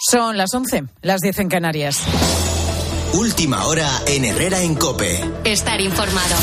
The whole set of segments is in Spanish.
Son las 11, las 10 en Canarias. Última hora en Herrera en COPE. Estar informado.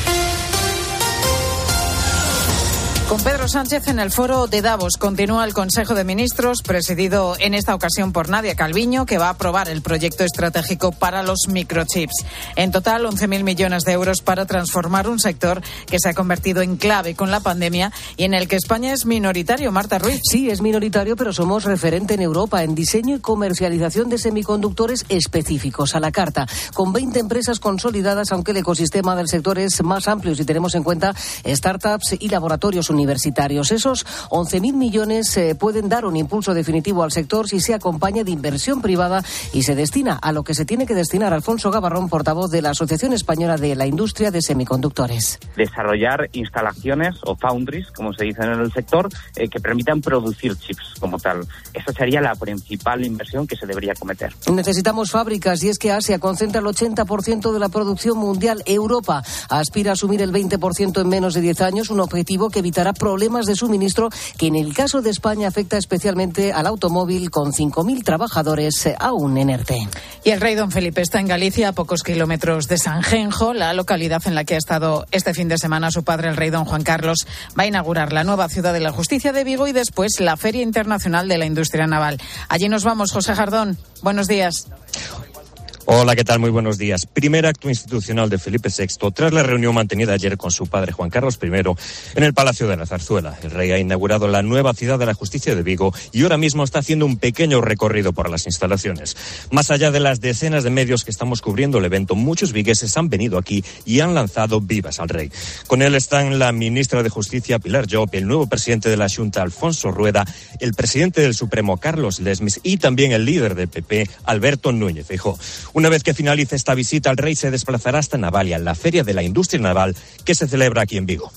Con Pedro Sánchez en el foro de Davos continúa el Consejo de Ministros, presidido en esta ocasión por Nadia Calviño, que va a aprobar el proyecto estratégico para los microchips. En total, 11.000 millones de euros para transformar un sector que se ha convertido en clave con la pandemia y en el que España es minoritario. Marta Ruiz. Sí, es minoritario, pero somos referente en Europa en diseño y comercialización de semiconductores específicos a la carta, con 20 empresas consolidadas, aunque el ecosistema del sector es más amplio si tenemos en cuenta startups y laboratorios universitarios. Esos 11.000 millones pueden dar un impulso definitivo al sector si se acompaña de inversión privada y se destina a lo que se tiene que destinar. Alfonso Gabarrón, portavoz de la Asociación Española de la Industria de Semiconductores. Desarrollar instalaciones o foundries, como se dice en el sector, que permitan producir chips como tal. Esa sería la principal inversión que se debería cometer. Necesitamos fábricas y es que Asia concentra el 80% de la producción mundial. Europa aspira a asumir el 20% en menos de 10 años, un objetivo que evitará problemas de suministro que en el caso de España afecta especialmente al automóvil, con 5.000 trabajadores aún en ERTE. Y el rey don Felipe está en Galicia, a pocos kilómetros de Sanjenjo, la localidad en la que ha estado este fin de semana su padre, el rey don Juan Carlos. Va a inaugurar la nueva Ciudad de la Justicia de Vigo y después la Feria Internacional de la Industria Naval. Allí nos vamos, José Jardón. Buenos días. Hola, ¿qué tal? Muy buenos días. Primer acto institucional de Felipe VI tras la reunión mantenida ayer con su padre Juan Carlos I en el Palacio de la Zarzuela. El rey ha inaugurado la nueva Ciudad de la Justicia de Vigo y ahora mismo está haciendo un pequeño recorrido por las instalaciones. Más allá de las decenas de medios que estamos cubriendo el evento, muchos vigueses han venido aquí y han lanzado vivas al rey. Con él están la ministra de Justicia Pilar Llop, el nuevo presidente de la Xunta Alfonso Rueda, el presidente del Supremo Carlos Lesmes y también el líder del PP Alberto Núñez Feijóo. Una vez que finalice esta visita, el rey se desplazará hasta Navalia, la Feria de la Industria Naval, que se celebra aquí en Vigo.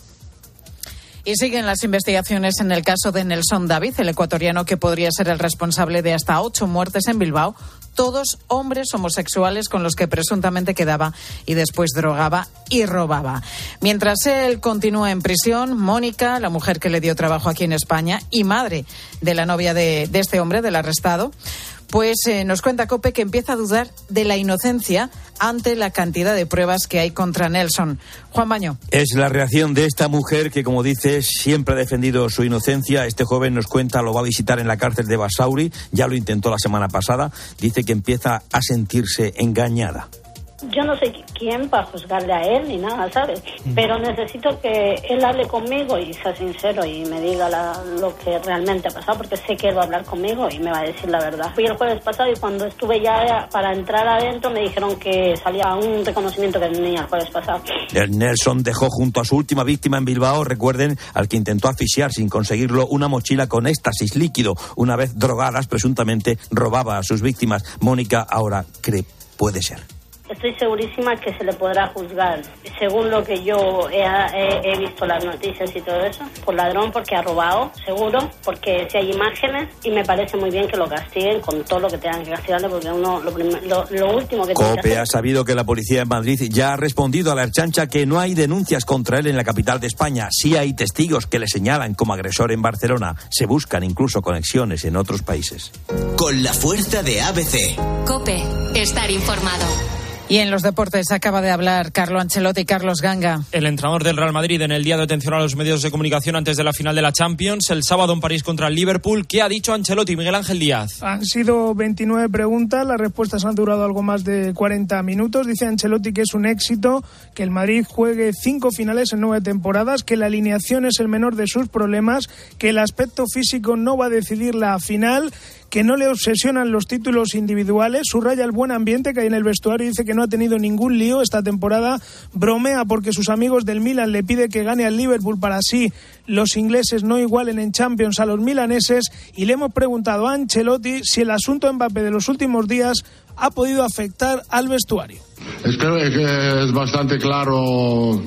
Y siguen las investigaciones en el caso de Nelson David, el ecuatoriano que podría ser el responsable de hasta 8 muertes en Bilbao, todos hombres homosexuales con los que presuntamente quedaba y después drogaba y robaba. Mientras él continúa en prisión, Mónica, la mujer que le dio trabajo aquí en España y madre de la novia de este hombre, del arrestado, pues nos cuenta COPE que empieza a dudar de la inocencia ante la cantidad de pruebas que hay contra Nelson. Juan Baño. Es la reacción de esta mujer que, como dice, siempre ha defendido su inocencia. Este joven nos cuenta, lo va a visitar en la cárcel de Basauri, ya lo intentó la semana pasada. Dice que empieza a sentirse engañada. Yo no sé quién para juzgarle a él ni nada, ¿sabes? Pero necesito que él hable conmigo y sea sincero y me diga lo que realmente ha pasado, porque sé que él va a hablar conmigo y me va a decir la verdad. Fui el jueves pasado y cuando estuve ya para entrar adentro me dijeron que salía un reconocimiento que tenía el jueves pasado. El Nelson dejó junto a su última víctima en Bilbao, recuerden, al que intentó asfixiar sin conseguirlo, una mochila con éxtasis líquido. Una vez drogadas, presuntamente robaba a sus víctimas. Mónica ahora cree puede ser. Estoy segurísima que se le podrá juzgar, según lo que yo he visto las noticias y todo eso, por ladrón, porque ha robado, seguro, porque si hay imágenes, y me parece muy bien que lo castiguen con todo lo que tengan que castigarle, porque uno lo último que tiene que hacer... COPE ha sabido que la policía en Madrid ya ha respondido a la Ertzaintza que no hay denuncias contra él en la capital de España. Sí hay testigos que le señalan como agresor en Barcelona. Se buscan incluso conexiones en otros países. Con la fuerza de ABC. COPE, estar informado. Y en los deportes acaba de hablar Carlo Ancelotti y Carlos Ganga. El entrenador del Real Madrid en el día de atención a los medios de comunicación antes de la final de la Champions, el sábado en París contra el Liverpool. ¿Qué ha dicho Ancelotti? Miguel Ángel Díaz. Han sido 29 preguntas, las respuestas han durado algo más de 40 minutos. Dice Ancelotti que es un éxito, que el Madrid juegue 5 finales en 9 temporadas, que la alineación es el menor de sus problemas, que el aspecto físico no va a decidir la final, que no le obsesionan los títulos individuales, subraya el buen ambiente que hay en el vestuario y dice que no ha tenido ningún lío esta temporada, bromea porque sus amigos del Milan le piden que gane al Liverpool para así los ingleses no igualen en Champions a los milaneses, y le hemos preguntado a Ancelotti si el asunto Mbappé de los últimos días ha podido afectar al vestuario. Creo que es bastante claro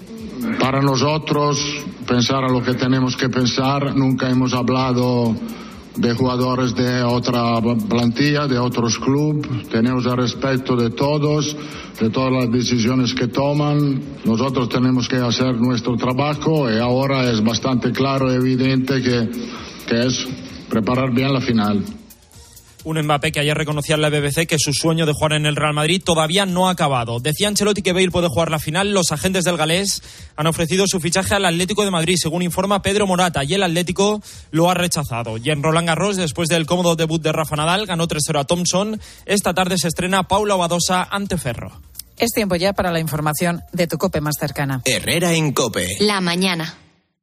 para nosotros pensar a lo que tenemos que pensar. Nunca hemos hablado de jugadores de otra plantilla, de otros clubes. Tenemos el respeto de todos, de todas las decisiones que toman. Nosotros tenemos que hacer nuestro trabajo y ahora es bastante claro y evidente que es preparar bien la final. Un Mbappé que ayer reconocía en la BBC que su sueño de jugar en el Real Madrid todavía no ha acabado. Decía Ancelotti que Bale puede jugar la final. Los agentes del galés han ofrecido su fichaje al Atlético de Madrid, según informa Pedro Morata, y el Atlético lo ha rechazado. Y en Roland Garros, después del cómodo debut de Rafa Nadal, ganó 3-0 a Thompson. Esta tarde se estrena Paula Badosa ante Ferro. Es tiempo ya para la información de tu COPE más cercana. Herrera en COPE. La mañana.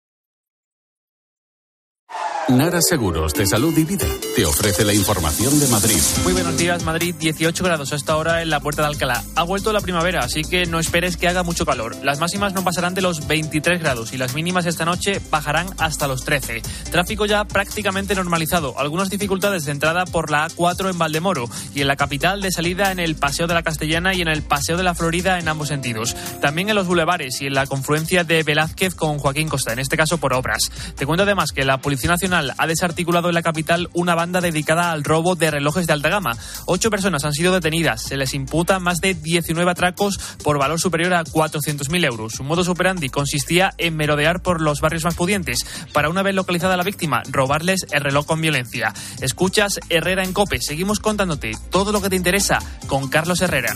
Nara Seguros de Salud y Vida te ofrece la información de Madrid. Muy buenos días, Madrid, 18 grados a esta hora en la Puerta de Alcalá. Ha vuelto la primavera, así que no esperes que haga mucho calor. Las máximas no pasarán de los 23 grados y las mínimas esta noche bajarán hasta los 13. Tráfico ya prácticamente normalizado. Algunas dificultades de entrada por la A4 en Valdemoro y en la capital de salida en el Paseo de la Castellana y en el Paseo de la Florida en ambos sentidos. También en los bulevares y en la confluencia de Velázquez con Joaquín Costa, en este caso por obras. Te cuento además que la Policía Nacional ha desarticulado en la capital una banda dedicada al robo de relojes de alta gama. 8 personas han sido detenidas. Se les imputa más de 19 atracos por valor superior a 400.000 euros. Su modus operandi consistía en merodear por los barrios más pudientes para, una vez localizada la víctima, robarles el reloj con violencia. Escuchas Herrera en COPE. Seguimos contándote todo lo que te interesa con Carlos Herrera.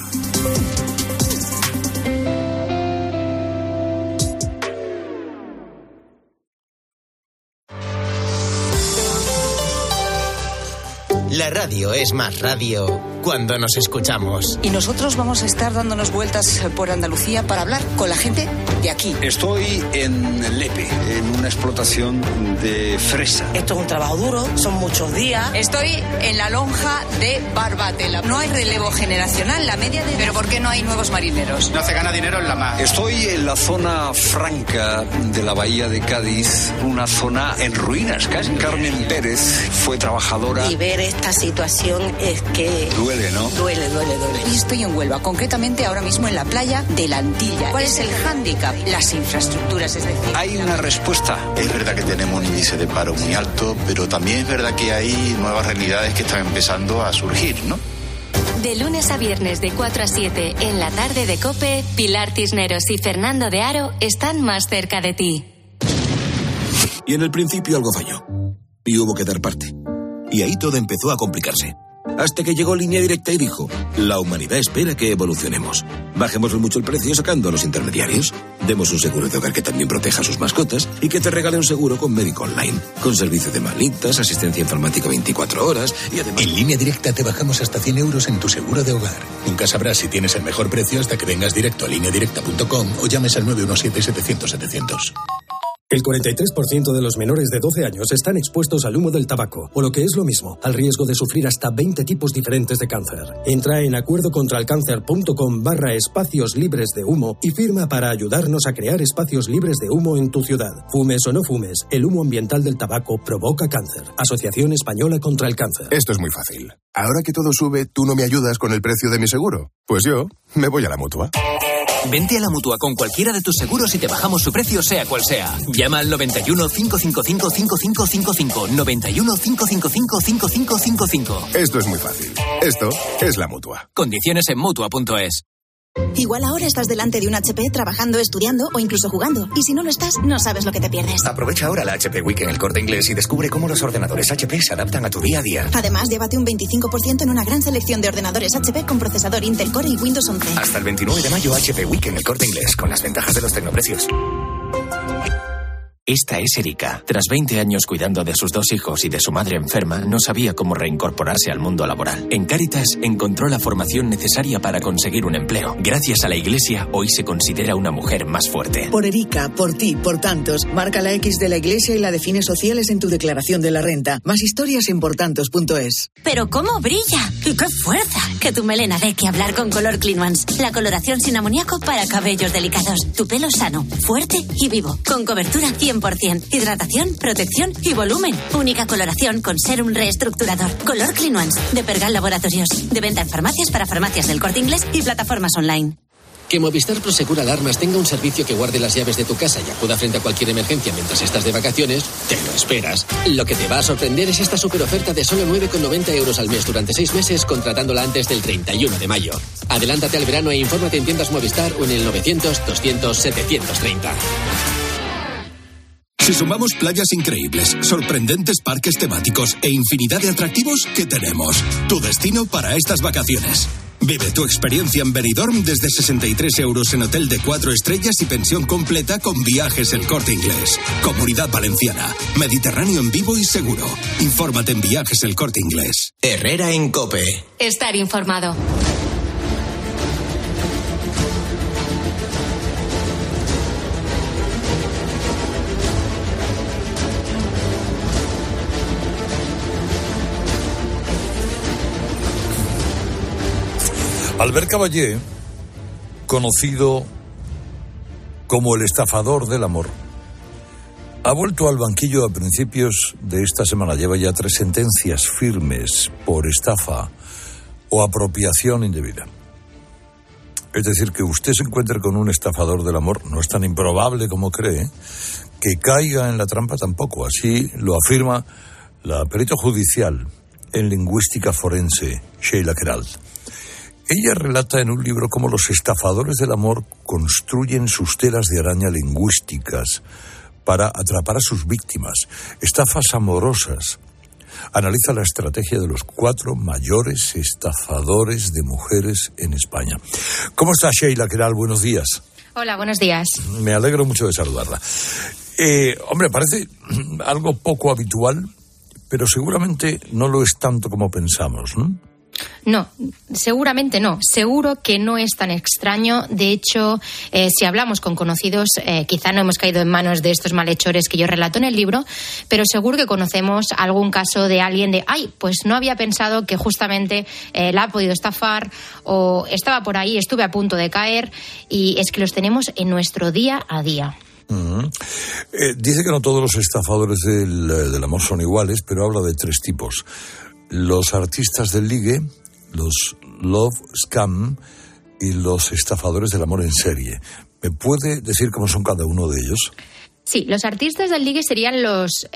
La radio es más radio cuando nos escuchamos. Y nosotros vamos a estar dándonos vueltas por Andalucía para hablar con la gente de aquí. Estoy en Lepe, en una explotación de fresa. Esto es un trabajo duro, son muchos días. Estoy en la lonja de Barbatela. No hay relevo generacional, la media de... ¿Pero por qué no hay nuevos marineros? No se gana dinero en la mar. Estoy en la zona franca de la bahía de Cádiz, una zona en ruinas casi. Carmen Pérez fue trabajadora. Y ver esta situación es que... Duele, ¿no? Duele. Y estoy en Huelva, concretamente ahora mismo en la playa de la Antilla. ¿Cuál es el hándicap? Las infraestructuras, es decir... Hay una respuesta. Es verdad que tenemos un índice de paro muy alto, pero también es verdad que hay nuevas realidades que están empezando a surgir, ¿no? De lunes a viernes de 4 a 7 en la tarde de COPE, Pilar Cisneros y Fernando de Aro están más cerca de ti. Y en el principio algo falló. Y hubo que dar parte. Y ahí todo empezó a complicarse. Hasta que llegó Línea Directa y dijo: la humanidad espera que evolucionemos. Bajémosle mucho el precio sacando a los intermediarios. Demos un seguro de hogar que también proteja a sus mascotas y que te regale un seguro con médico online, con servicio de manitas, asistencia informática 24 horas y además... En Línea Directa te bajamos hasta 100 euros en tu seguro de hogar. Nunca sabrás si tienes el mejor precio hasta que vengas directo a lineadirecta.com o llames al 917-700-700. El 43% de los menores de 12 años están expuestos al humo del tabaco, o lo que es lo mismo, al riesgo de sufrir hasta 20 tipos diferentes de cáncer. Entra en acuerdocontralcáncer.com/espacios libres de humo y firma para ayudarnos a crear espacios libres de humo en tu ciudad. Fumes o no fumes, el humo ambiental del tabaco provoca cáncer. Asociación Española contra el Cáncer. Esto es muy fácil. Ahora que todo sube, ¿tú no me ayudas con el precio de mi seguro? Pues yo me voy a la Mutua. Vente a la Mutua con cualquiera de tus seguros y te bajamos su precio sea cual sea. Llama al 91 555 5555. 91 555 5555. Esto es muy fácil. Esto es la Mutua. Condiciones en Mutua.es. Igual ahora estás delante de un HP trabajando, estudiando o incluso jugando. Y si no lo estás, no sabes lo que te pierdes. Aprovecha ahora la HP Week en El Corte Inglés y descubre cómo los ordenadores HP se adaptan a tu día a día. Además, llévate un 25% en una gran selección de ordenadores HP con procesador Intel Core y Windows 11. Hasta el 29 de mayo, HP Week en El Corte Inglés, con las ventajas de los tecnoprecios. Esta es Erika. Tras 20 años cuidando de sus 2 hijos y de su madre enferma, no sabía cómo reincorporarse al mundo laboral. En Cáritas encontró la formación necesaria para conseguir un empleo. Gracias a la Iglesia, hoy se considera una mujer más fuerte. Por Erika, por ti, por tantos, marca la X de la Iglesia y la define sociales en tu declaración de la renta. Más historias en portantos.es. Pero cómo brilla y qué fuerza. Que tu melena dé que hablar con Color Clean Ones. La coloración sin amoníaco para cabellos delicados. Tu pelo sano, fuerte y vivo. Con cobertura 100%. Hidratación, protección y volumen. Única coloración con serum reestructurador. Color Clean Ones, de Pergal Laboratorios. De venta en farmacias para farmacias del Corte Inglés y plataformas online. Que Movistar Prosegur Alarmas tenga un servicio que guarde las llaves de tu casa y acuda frente a cualquier emergencia mientras estás de vacaciones, te lo esperas. Lo que te va a sorprender es esta super oferta de solo 9,90 euros al mes durante 6 meses contratándola antes del 31 de mayo. Adelántate al verano e infórmate en tiendas Movistar o en el 900 200 730. Si sumamos playas increíbles, sorprendentes parques temáticos e infinidad de atractivos, ¿qué tenemos? Tu destino para estas vacaciones. Vive tu experiencia en Benidorm desde 63 euros en hotel de 4 estrellas y pensión completa con Viajes El Corte Inglés. Comunidad Valenciana. Mediterráneo en vivo y seguro. Infórmate en Viajes El Corte Inglés. Herrera en COPE. Estar informado. Albert Caballé, conocido como el estafador del amor, ha vuelto al banquillo a principios de esta semana. Lleva ya 3 sentencias firmes por estafa o apropiación indebida. Es decir, que usted se encuentre con un estafador del amor no es tan improbable como cree. Que caiga en la trampa tampoco. Así lo afirma la perito judicial en lingüística forense, Sheila Queralt. Ella relata en un libro cómo los estafadores del amor construyen sus telas de araña lingüísticas para atrapar a sus víctimas. Estafas amorosas. Analiza la estrategia de los 4 mayores estafadores de mujeres en España. ¿Cómo está Sheila Queralt? Buenos días. Hola, buenos días. Me alegro mucho de saludarla. Hombre, parece algo poco habitual, pero seguramente no lo es tanto como pensamos, ¿no? No, seguramente no. Seguro que no es tan extraño. De hecho, si hablamos con conocidos, quizá no hemos caído en manos de estos malhechores que yo relato en el libro, pero seguro que conocemos algún caso de alguien de, pues no había pensado que justamente la ha podido estafar, o estaba por ahí, estuve a punto de caer, y es que los tenemos en nuestro día a día. Uh-huh. Dice que no todos los estafadores del amor son iguales, pero habla de 3 tipos. Los artistas del ligue, los love scam y los estafadores del amor en serie. ¿Me puede decir cómo son cada uno de ellos? Sí, los artistas del ligue serían los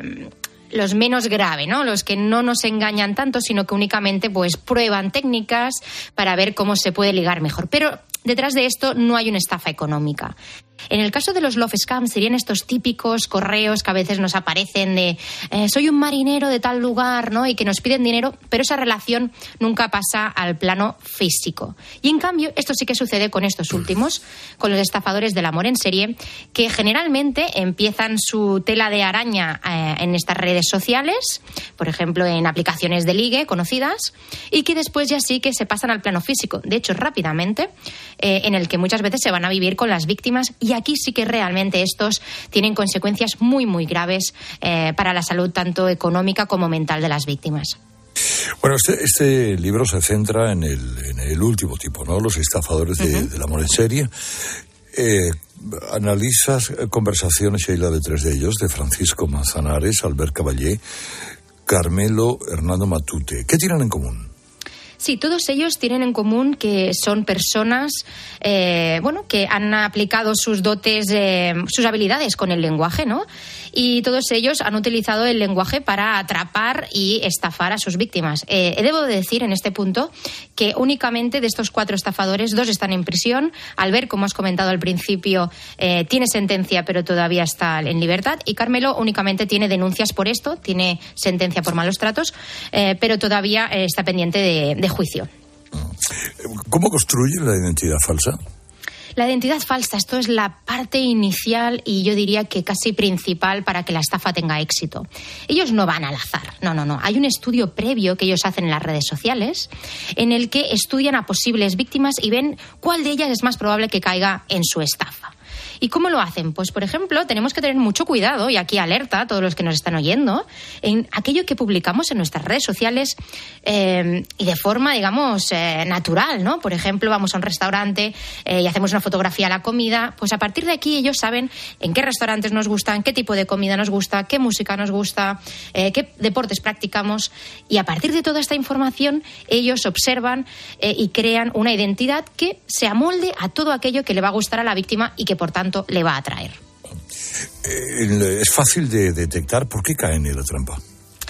menos graves, ¿no? Los que no nos engañan tanto, sino que únicamente pues prueban técnicas para ver cómo se puede ligar mejor. Pero detrás de esto no hay una estafa económica. En el caso de los love scams serían estos típicos correos que a veces nos aparecen de soy un marinero de tal lugar, ¿no? Y que nos piden dinero, pero esa relación nunca pasa al plano físico. Y en cambio, esto sí que sucede con estos últimos, con los estafadores del amor en serie, que generalmente empiezan su tela de araña en estas redes sociales, por ejemplo en aplicaciones de ligue conocidas, y que después ya sí que se pasan al plano físico, de hecho rápidamente, en el que muchas veces se van a vivir con las víctimas. Y aquí sí que realmente estos tienen consecuencias muy, muy graves para la salud tanto económica como mental de las víctimas. Bueno, este libro se centra en el último tipo, ¿no? Los estafadores del amor en serie. Analizas conversaciones, Sheila, de 3 de ellos, de Francisco Manzanares, Albert Caballé, Carmelo Hernando Matute. ¿Qué tienen en común? Sí, todos ellos tienen en común que son personas que han aplicado sus dotes, sus habilidades con el lenguaje, ¿no? Y todos ellos han utilizado el lenguaje para atrapar y estafar a sus víctimas. Debo decir en este punto que únicamente de estos 4 estafadores, 2 están en prisión. Albert, como has comentado al principio, tiene sentencia pero todavía está en libertad. Y Carmelo únicamente tiene denuncias por esto, tiene sentencia por malos tratos, pero todavía está pendiente de juicio. ¿Cómo construyen la identidad falsa? La identidad falsa, esto es la parte inicial y yo diría que casi principal para que la estafa tenga éxito. Ellos no van al azar, no. Hay un estudio previo que ellos hacen en las redes sociales en el que estudian a posibles víctimas y ven cuál de ellas es más probable que caiga en su estafa. ¿Y cómo lo hacen? Pues, por ejemplo, tenemos que tener mucho cuidado, y aquí alerta a todos los que nos están oyendo, en aquello que publicamos en nuestras redes sociales y de forma, digamos, natural, ¿no? Por ejemplo, vamos a un restaurante y hacemos una fotografía a la comida, pues a partir de aquí ellos saben en qué restaurantes nos gustan, qué tipo de comida nos gusta, qué música nos gusta, qué deportes practicamos, y a partir de toda esta información ellos observan y crean una identidad que se amolde a todo aquello que le va a gustar a la víctima y que por tanto le va a atraer. Es fácil de detectar. ¿Por qué caen en la trampa?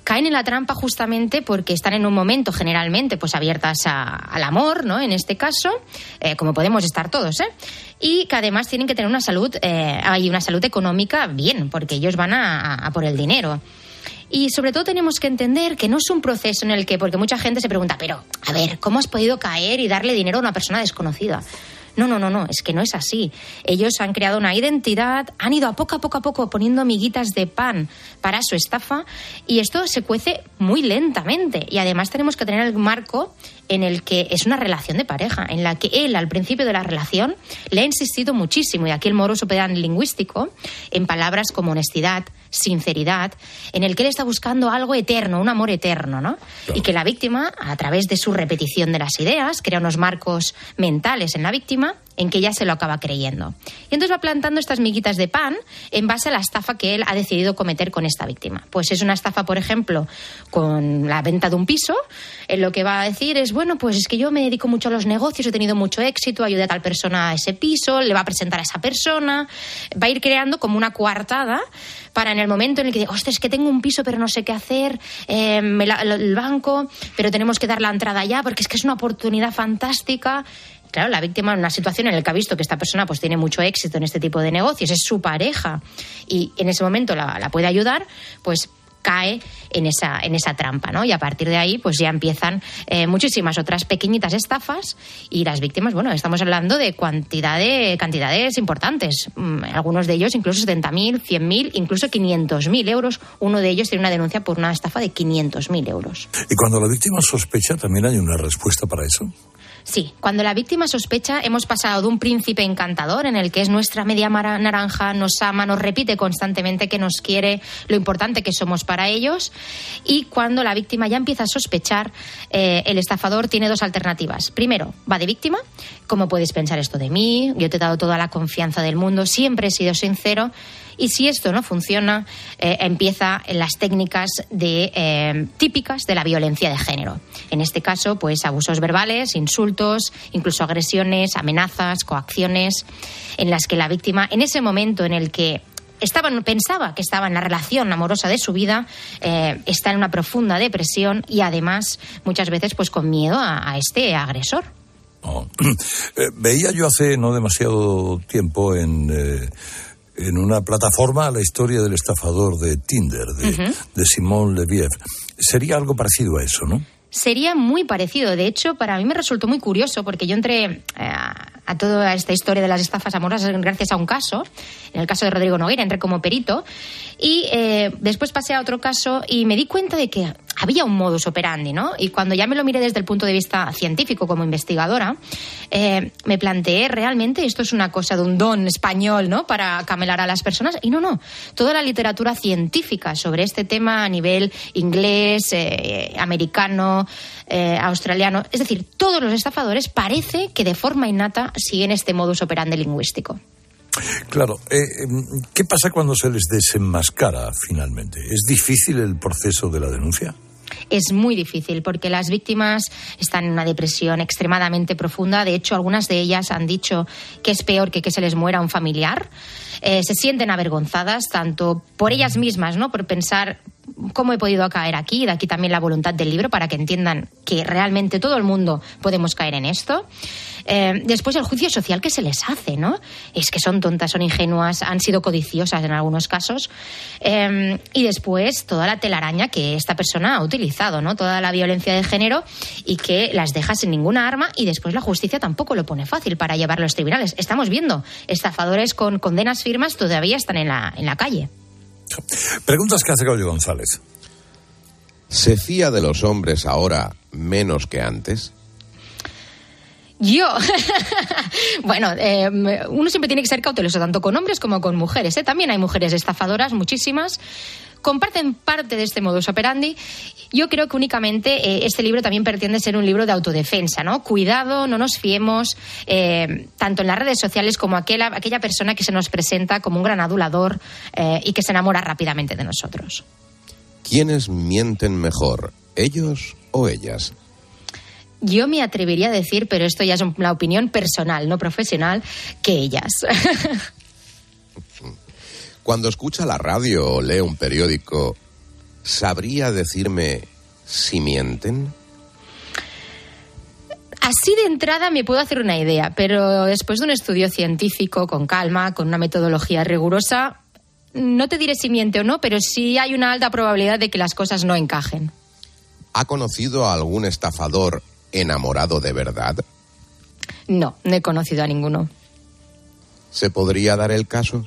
caen en la trampa justamente porque están en un momento generalmente pues abiertas al amor, ¿no? En este caso, como podemos estar todos, y que además tienen que tener una salud económica bien, porque ellos van a por el dinero. Y sobre todo tenemos que entender que no es un proceso en el que, porque mucha gente se pregunta, pero a ver, ¿cómo has podido caer y darle dinero a una persona desconocida? No, es que no es así. Ellos han creado una identidad, han ido a poco poniendo miguitas de pan para su estafa, y esto se cuece muy lentamente. Y además tenemos que tener el marco en el que es una relación de pareja, en la que él, al principio de la relación, le ha insistido muchísimo, y aquí el modus operandi lingüístico, en palabras como honestidad, sinceridad, en el que él está buscando algo eterno, un amor eterno, ¿no? Claro. Y que la víctima, a través de su repetición de las ideas, crea unos marcos mentales en la víctima en que ella se lo acaba creyendo. Y entonces va plantando estas miguitas de pan en base a la estafa que él ha decidido cometer con esta víctima. Pues es una estafa, por ejemplo, con la venta de un piso. En lo que va a decir es, bueno, pues es que yo me dedico mucho a los negocios, he tenido mucho éxito, ayudé a tal persona a ese piso, le va a presentar a esa persona, va a ir creando como una coartada para en el momento en el que diga, ostras, es que tengo un piso pero no sé qué hacer, el banco, pero tenemos que dar la entrada ya porque es que es una oportunidad fantástica. Claro, la víctima, en una situación en la que ha visto que esta persona pues tiene mucho éxito en este tipo de negocios, es su pareja, y en ese momento la puede ayudar, pues cae en esa trampa, ¿no? Y a partir de ahí pues ya empiezan muchísimas otras pequeñitas estafas, y las víctimas, bueno, estamos hablando de cantidades importantes, algunos de ellos incluso 70.000, 100.000, incluso 500.000 euros. Uno de ellos tiene una denuncia por una estafa de 500.000 euros. ¿Y cuando la víctima sospecha también hay una respuesta para eso? Sí, cuando la víctima sospecha, hemos pasado de un príncipe encantador en el que es nuestra media naranja, nos ama, nos repite constantemente que nos quiere, lo importante que somos para ellos, y cuando la víctima ya empieza a sospechar, el estafador tiene dos alternativas. Primero, va de víctima, ¿cómo puedes pensar esto de mí? Yo te he dado toda la confianza del mundo, siempre he sido sincero. Y si esto no funciona, empieza en las técnicas típicas de la violencia de género. En este caso, pues abusos verbales, insultos, incluso agresiones, amenazas, coacciones, en las que la víctima, en ese momento en el que pensaba que estaba en la relación amorosa de su vida, está en una profunda depresión y además muchas veces pues con miedo a este agresor. Oh. Veía yo hace no demasiado tiempo en una plataforma la historia del estafador de Tinder, de Simon Leviev. Sería algo parecido a eso, ¿no? Sería muy parecido. De hecho, para mí me resultó muy curioso porque yo entré a toda esta historia de las estafas amorosas gracias a un caso. En el caso de Rodrigo Nogueira entré como perito y después pasé a otro caso y me di cuenta de que había un modus operandi, ¿no? Y cuando ya me lo miré desde el punto de vista científico como investigadora, me planteé realmente esto es una cosa de un don español, ¿no? Para camelar a las personas. Y no. Toda la literatura científica sobre este tema a nivel inglés, americano, australiano, es decir, todos los estafadores parece que de forma innata siguen este modus operandi lingüístico. Claro, ¿qué pasa cuando se les desenmascara finalmente? ¿Es difícil el proceso de la denuncia? Es muy difícil porque las víctimas están en una depresión extremadamente profunda. De hecho, algunas de ellas han dicho que es peor que se les muera un familiar. Se sienten avergonzadas tanto por ellas mismas, ¿no? Por pensar cómo he podido caer aquí. De aquí también la voluntad del libro para que entiendan que realmente todo el mundo podemos caer en esto. Después el juicio social que se les hace, ¿no? Es que son tontas, son ingenuas, han sido codiciosas en algunos casos. Y después toda la telaraña que esta persona ha utilizado, ¿no? Toda la violencia de género y que las deja sin ninguna arma y después la justicia tampoco lo pone fácil para llevarlo a los tribunales. Estamos viendo estafadores con condenas firmes todavía están en la calle. Preguntas que hace Goyo González. ¿Se fía de los hombres ahora menos que antes? Yo, bueno, uno siempre tiene que ser cauteloso tanto con hombres como con mujeres, ¿eh? También hay mujeres estafadoras, muchísimas, comparten parte de este modus operandi. Yo creo que únicamente este libro también pretende ser un libro de autodefensa, ¿no? Cuidado, no nos fiemos, tanto en las redes sociales como aquella persona que se nos presenta como un gran adulador y que se enamora rápidamente de nosotros. ¿Quiénes mienten mejor, ellos o ellas? Yo me atrevería a decir, pero esto ya es una opinión personal, no profesional, que ellas. Cuando escucha la radio o lee un periódico, ¿sabría decirme si mienten? Así de entrada me puedo hacer una idea, pero después de un estudio científico, con calma, con una metodología rigurosa, no te diré si miente o no, pero sí hay una alta probabilidad de que las cosas no encajen. ¿Ha conocido a algún estafador enamorado de verdad? No he conocido a ninguno. ¿Se podría dar el caso?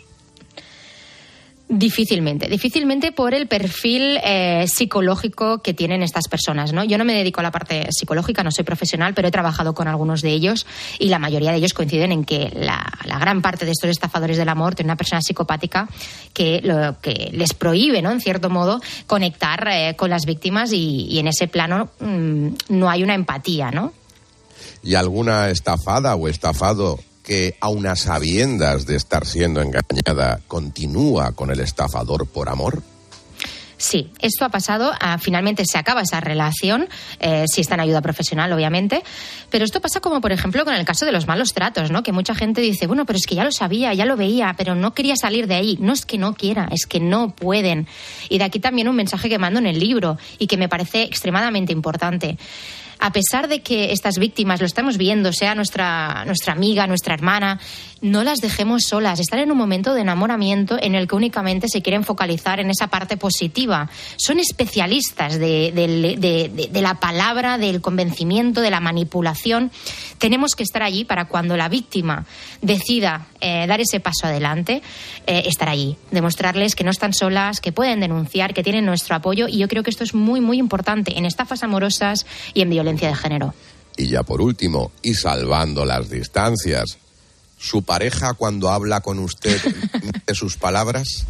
Difícilmente por el perfil psicológico que tienen estas personas, ¿no? Yo no me dedico a la parte psicológica, no soy profesional, pero he trabajado con algunos de ellos y la mayoría de ellos coinciden en que la gran parte de estos estafadores del amor tiene una persona psicopática que les prohíbe, ¿no?, en cierto modo, conectar con las víctimas y en ese plano no hay una empatía, ¿no? ¿Y alguna estafada o estafado que, aun a sabiendas de estar siendo engañada, continúa con el estafador por amor? Sí, esto ha pasado. Finalmente se acaba esa relación, si está en ayuda profesional, obviamente. Pero esto pasa como, por ejemplo, con el caso de los malos tratos, ¿no? Que mucha gente dice, bueno, pero es que ya lo sabía, ya lo veía, pero no quería salir de ahí. No es que no quiera, es que no pueden. Y de aquí también un mensaje que mando en el libro y que me parece extremadamente importante. A pesar de que estas víctimas, lo estamos viendo, sea nuestra amiga, nuestra hermana, no las dejemos solas. Están en un momento de enamoramiento en el que únicamente se quieren focalizar en esa parte positiva. Son especialistas de la palabra, del convencimiento, de la manipulación. Tenemos que estar allí para cuando la víctima decida dar ese paso adelante, estar allí. Demostrarles que no están solas, que pueden denunciar, que tienen nuestro apoyo. Y yo creo que esto es muy, muy importante en estafas amorosas y en violencia de género. Y ya por último, y salvando las distancias, ¿su pareja cuando habla con usted de sus palabras?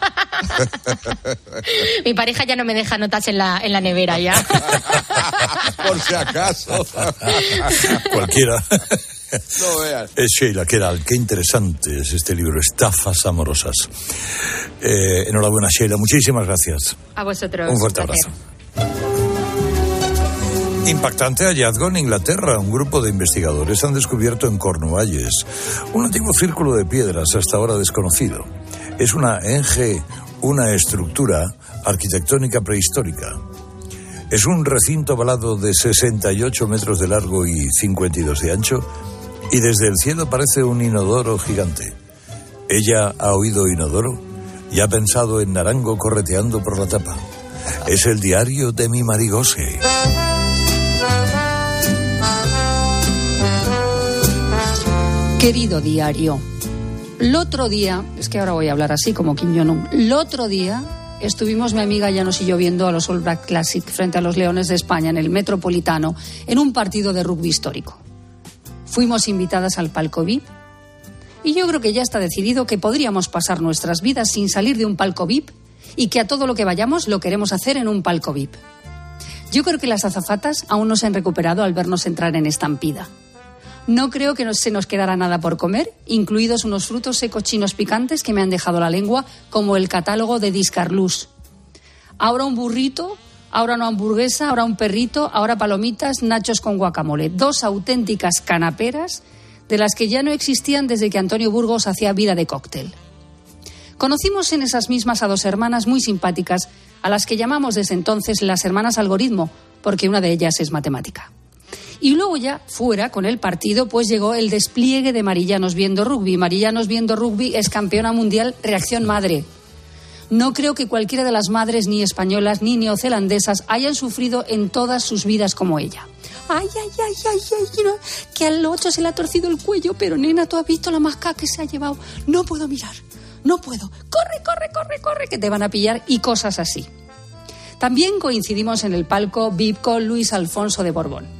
Mi pareja ya no me deja notas en la nevera ya. Por si acaso. Cualquiera. No veas. Es Sheila Keral. Qué interesante es este libro, Estafas amorosas. Enhorabuena, Sheila. Muchísimas gracias. A vosotros. Un fuerte abrazo. Impactante hallazgo en Inglaterra. Un grupo de investigadores han descubierto en Cornualles un antiguo círculo de piedras hasta ahora desconocido. Es una enge, una estructura arquitectónica prehistórica. Es un recinto ovalado de 68 metros de largo y 52 de ancho, y desde el cielo parece un inodoro gigante. Ella ha oído inodoro y ha pensado en Narango correteando por la tapa. Es el diario de mi Marigose. Querido diario, el otro día, es que ahora voy a hablar así como Kim Jong-un, el otro día estuvimos mi amiga Llanos y yo viendo a los All Black Classic frente a los Leones de España en el Metropolitano en un partido de rugby histórico. Fuimos invitadas al palco VIP y yo creo que ya está decidido que podríamos pasar nuestras vidas sin salir de un palco VIP y que a todo lo que vayamos lo queremos hacer en un palco VIP. Yo creo que las azafatas aún no se han recuperado al vernos entrar en estampida. No creo que se nos quedara nada por comer, incluidos unos frutos secos chinos picantes que me han dejado la lengua, como el catálogo de Discarlús. Ahora un burrito, ahora una hamburguesa, ahora un perrito, ahora palomitas, nachos con guacamole. 2 auténticas canaperas de las que ya no existían desde que Antonio Burgos hacía vida de cóctel. Conocimos en esas mismas a 2 hermanas muy simpáticas, a las que llamamos desde entonces las hermanas algoritmo, porque una de ellas es matemática. Y luego ya, fuera, con el partido, pues llegó el despliegue de Marillanos Viendo Rugby. Marillanos Viendo Rugby es campeona mundial reacción madre. No creo que cualquiera de las madres, ni españolas ni neozelandesas, hayan sufrido en todas sus vidas como ella. Ay, no, que al 8 se le ha torcido el cuello, pero nena, ¿tú has visto la masca que se ha llevado? No puedo mirar, no puedo. Corre, que te van a pillar, y cosas así. También coincidimos en el palco VIP con Luis Alfonso de Borbón.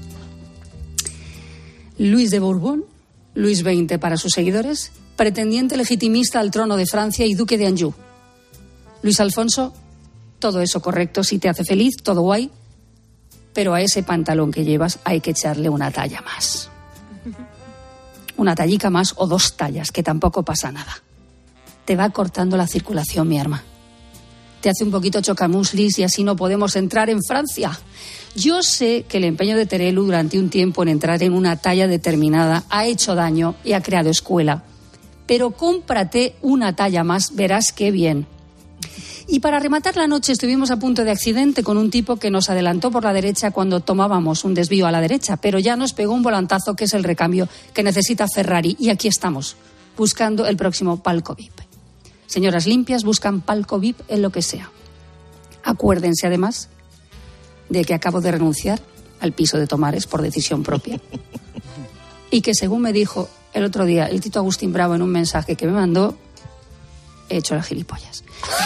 Luis de Borbón, Luis XX para sus seguidores, pretendiente legitimista al trono de Francia y duque de Anjou. Luis Alfonso, todo eso correcto, si te hace feliz, todo guay, pero a ese pantalón que llevas hay que echarle una talla más. Una tallica más o 2 tallas, que tampoco pasa nada. Te va cortando la circulación, mi arma. Te hace un poquito chocamuslis y así no podemos entrar en Francia. Yo sé que el empeño de Terelu durante un tiempo en entrar en una talla determinada ha hecho daño y ha creado escuela. Pero cómprate una talla más, verás qué bien. Y para rematar la noche estuvimos a punto de accidente con un tipo que nos adelantó por la derecha cuando tomábamos un desvío a la derecha, pero ya nos pegó un volantazo que es el recambio que necesita Ferrari. Y aquí estamos, buscando el próximo palco VIP. Señoras limpias buscan palco VIP en lo que sea. Acuérdense además de que acabo de renunciar al piso de Tomares por decisión propia. Y que según me dijo el otro día el Tito Agustín Bravo en un mensaje que me mandó, he hecho las gilipollas.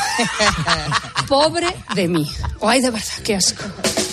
Pobre de mí. Ay, de verdad, qué asco.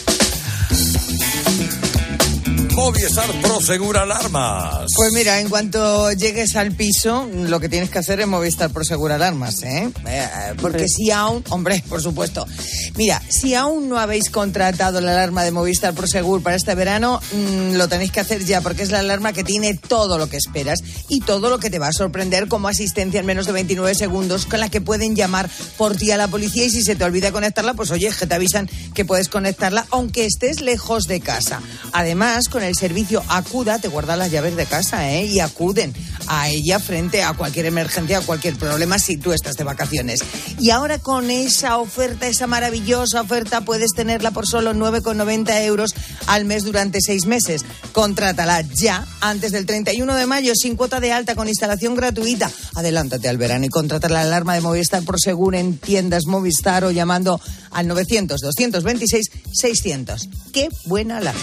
Movistar Prosegur Alarmas. Pues mira, en cuanto llegues al piso, lo que tienes que hacer es Movistar Prosegur Alarmas, ¿eh? Porque si aún, hombre, por supuesto. Mira, si aún no habéis contratado la alarma de Movistar Prosegur para este verano, lo tenéis que hacer ya, porque es la alarma que tiene todo lo que esperas y todo lo que te va a sorprender, como asistencia en menos de 29 segundos, con la que pueden llamar por ti a la policía, y si se te olvida conectarla, pues oye, que te avisan que puedes conectarla aunque estés lejos de casa. Además, con el servicio Acuda te guardan las llaves de casa, y acuden a ella frente a cualquier emergencia o cualquier problema si tú estás de vacaciones. Y ahora con esa oferta, esa maravillosa oferta, puedes tenerla por solo 9,90 euros al mes durante 6 meses. Contrátala ya antes del 31 de mayo sin cuota de alta, con instalación gratuita. Adelántate al verano y contrata la alarma de Movistar Prosegur en tiendas Movistar o llamando al 900-226-600. ¡Qué buena alarma!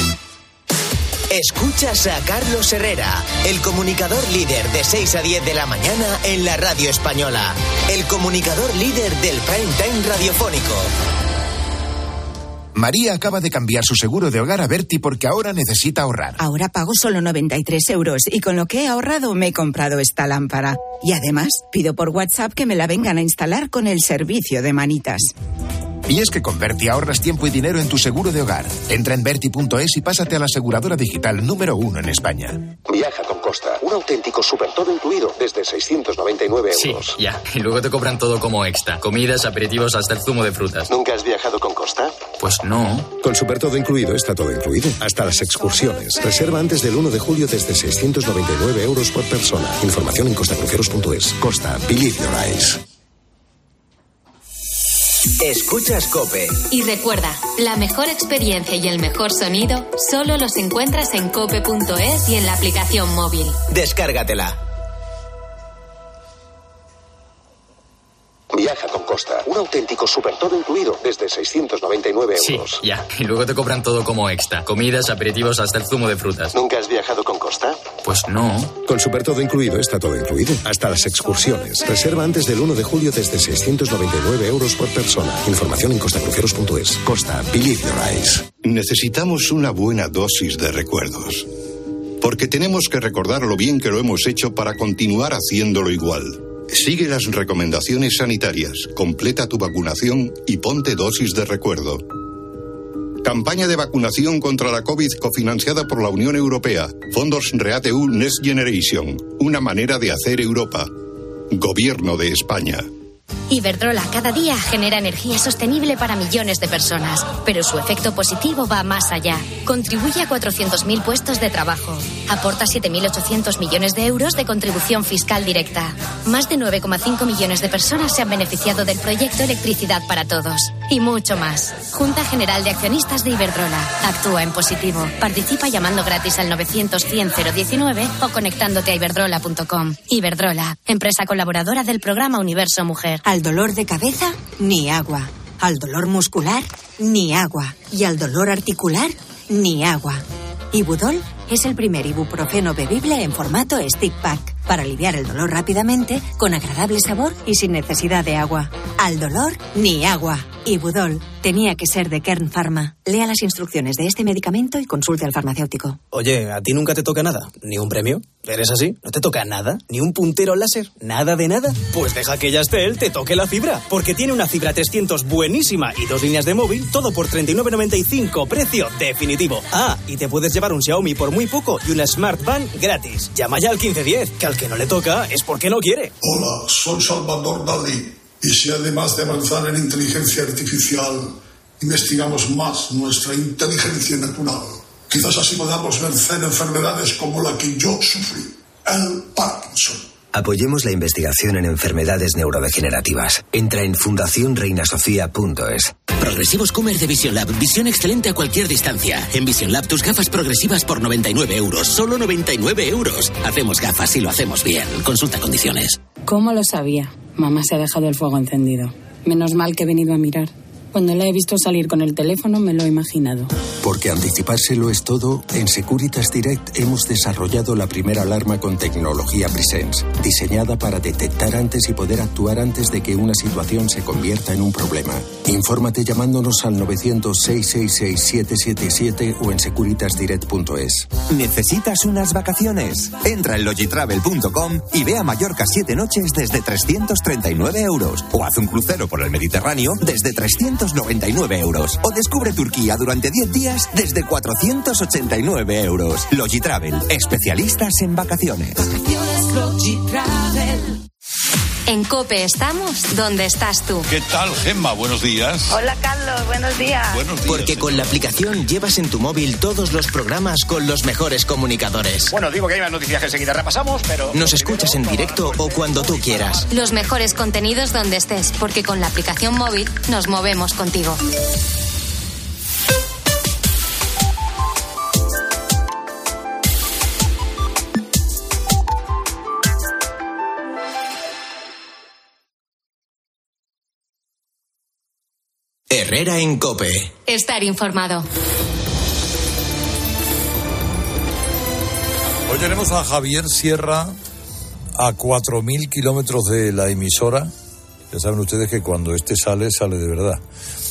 Escuchas a Carlos Herrera, el comunicador líder de 6 a 10 de la mañana en la radio española. El comunicador líder del prime time radiofónico. María acaba de cambiar su seguro de hogar a Berti porque ahora necesita ahorrar. Ahora pago solo 93 euros y con lo que he ahorrado me he comprado esta lámpara. Y además pido por WhatsApp que me la vengan a instalar con el servicio de manitas. Y es que con Berti ahorras tiempo y dinero en tu seguro de hogar. Entra en Berti.es y pásate a la aseguradora digital número 1 en España. Viaja con Costa. Un auténtico super todo incluido desde 699 euros. Sí, ya. Y luego te cobran todo como extra. Comidas, aperitivos, hasta el zumo de frutas. ¿Nunca has viajado con Costa? Pues no. Con super todo incluido está todo incluido. Hasta las excursiones. Reserva antes del 1 de julio desde 699 euros por persona. Información en costacruceros.es. Costa. Believe your eyes. Escuchas COPE. Y recuerda, la mejor experiencia y el mejor sonido solo los encuentras en cope.es y en la aplicación móvil. Descárgatela. Viaja con Costa. Un auténtico super todo incluido desde 699 euros. Sí, ya. Y luego te cobran todo como extra. Comidas, aperitivos, hasta el zumo de frutas. ¿Nunca has viajado con Costa? Pues no. Con super todo incluido está todo incluido. Hasta las excursiones. Reserva antes del 1 de julio desde 699 euros por persona. Información en costacruceros.es. Costa. Believe your eyes. Necesitamos una buena dosis de recuerdos. Porque tenemos que recordar lo bien que lo hemos hecho para continuar haciéndolo igual. Sigue las recomendaciones sanitarias, completa tu vacunación y ponte dosis de recuerdo. Campaña de vacunación contra la COVID cofinanciada por la Unión Europea. Fondos REATEU Next Generation. Una manera de hacer Europa. Gobierno de España. Iberdrola cada día genera energía sostenible para millones de personas, pero su efecto positivo va más allá. Contribuye a 400.000 puestos de trabajo. Aporta 7.800 millones de euros de contribución fiscal directa. Más de 9,5 millones de personas se han beneficiado del proyecto Electricidad para Todos. Y mucho más. Junta General de Accionistas de Iberdrola. Actúa en positivo. Participa llamando gratis al 900-100-019 o conectándote a iberdrola.com. Iberdrola, empresa colaboradora del programa Universo Mujer. Al dolor de cabeza, ni agua. Al dolor muscular, ni agua. Y al dolor articular, ni agua. Ibudol es el primer ibuprofeno bebible en formato stick pack para aliviar el dolor rápidamente, con agradable sabor y sin necesidad de agua. Al dolor, ni agua. Ibudol tenía que ser de Kern Pharma. Lea las instrucciones de este medicamento y consulte al farmacéutico. Oye, ¿a ti nunca te toca nada? ¿Ni un premio? ¿Eres así? ¿No te toca nada? ¿Ni un puntero láser? ¿Nada de nada? Pues deja que Yastel te toque la fibra, porque tiene una fibra 300 buenísima y 2 líneas de móvil, todo por 39,95, precio definitivo. Ah, y te puedes llevar un Xiaomi por muy poco y una Smart Band gratis. Llama ya al 1510, que al que no le toca es porque no quiere. Hola, soy Salvador Dalí. Y si además de avanzar en inteligencia artificial, investigamos más nuestra inteligencia natural, quizás así podamos vencer enfermedades como la que yo sufrí, el Parkinson. Apoyemos la investigación en enfermedades neurodegenerativas. Entra en fundacionreinasofía.es. Progresivos Comer de Vision Lab. Visión excelente a cualquier distancia. En Vision Lab tus gafas progresivas por 99 euros. Solo 99 euros. Hacemos gafas y lo hacemos bien. Consulta condiciones. ¿Cómo lo sabía? Mamá se ha dejado el fuego encendido. Menos mal que he venido a mirar. Cuando la he visto salir con el teléfono me lo he imaginado. Porque anticipárselo es todo, en Securitas Direct hemos desarrollado la primera alarma con tecnología Presence, diseñada para detectar antes y poder actuar antes de que una situación se convierta en un problema. Infórmate llamándonos al 900-666-777 o en securitasdirect.es. ¿Necesitas unas vacaciones? Entra en logitravel.com y ve a Mallorca 7 noches desde 339 euros. O haz un crucero por el Mediterráneo desde 399 euros. O descubre Turquía durante 10 días desde 489 euros. Logitravel, especialistas en vacaciones. En COPE estamos donde estás tú. ¿Qué tal, Gemma? Buenos días. Hola, Carlos. Buenos días. Buenos días. Porque con la aplicación llevas en tu móvil todos los programas con los mejores comunicadores. Bueno, digo que hay más noticias que enseguida repasamos, pero... Nos escuchas en directo o cuando tú quieras. Los mejores contenidos donde estés, porque con la aplicación móvil nos movemos contigo. Herrera en COPE. Estar informado. Hoy tenemos a Javier Sierra a 4.000 kilómetros de la emisora. Ya saben ustedes que cuando sale de verdad.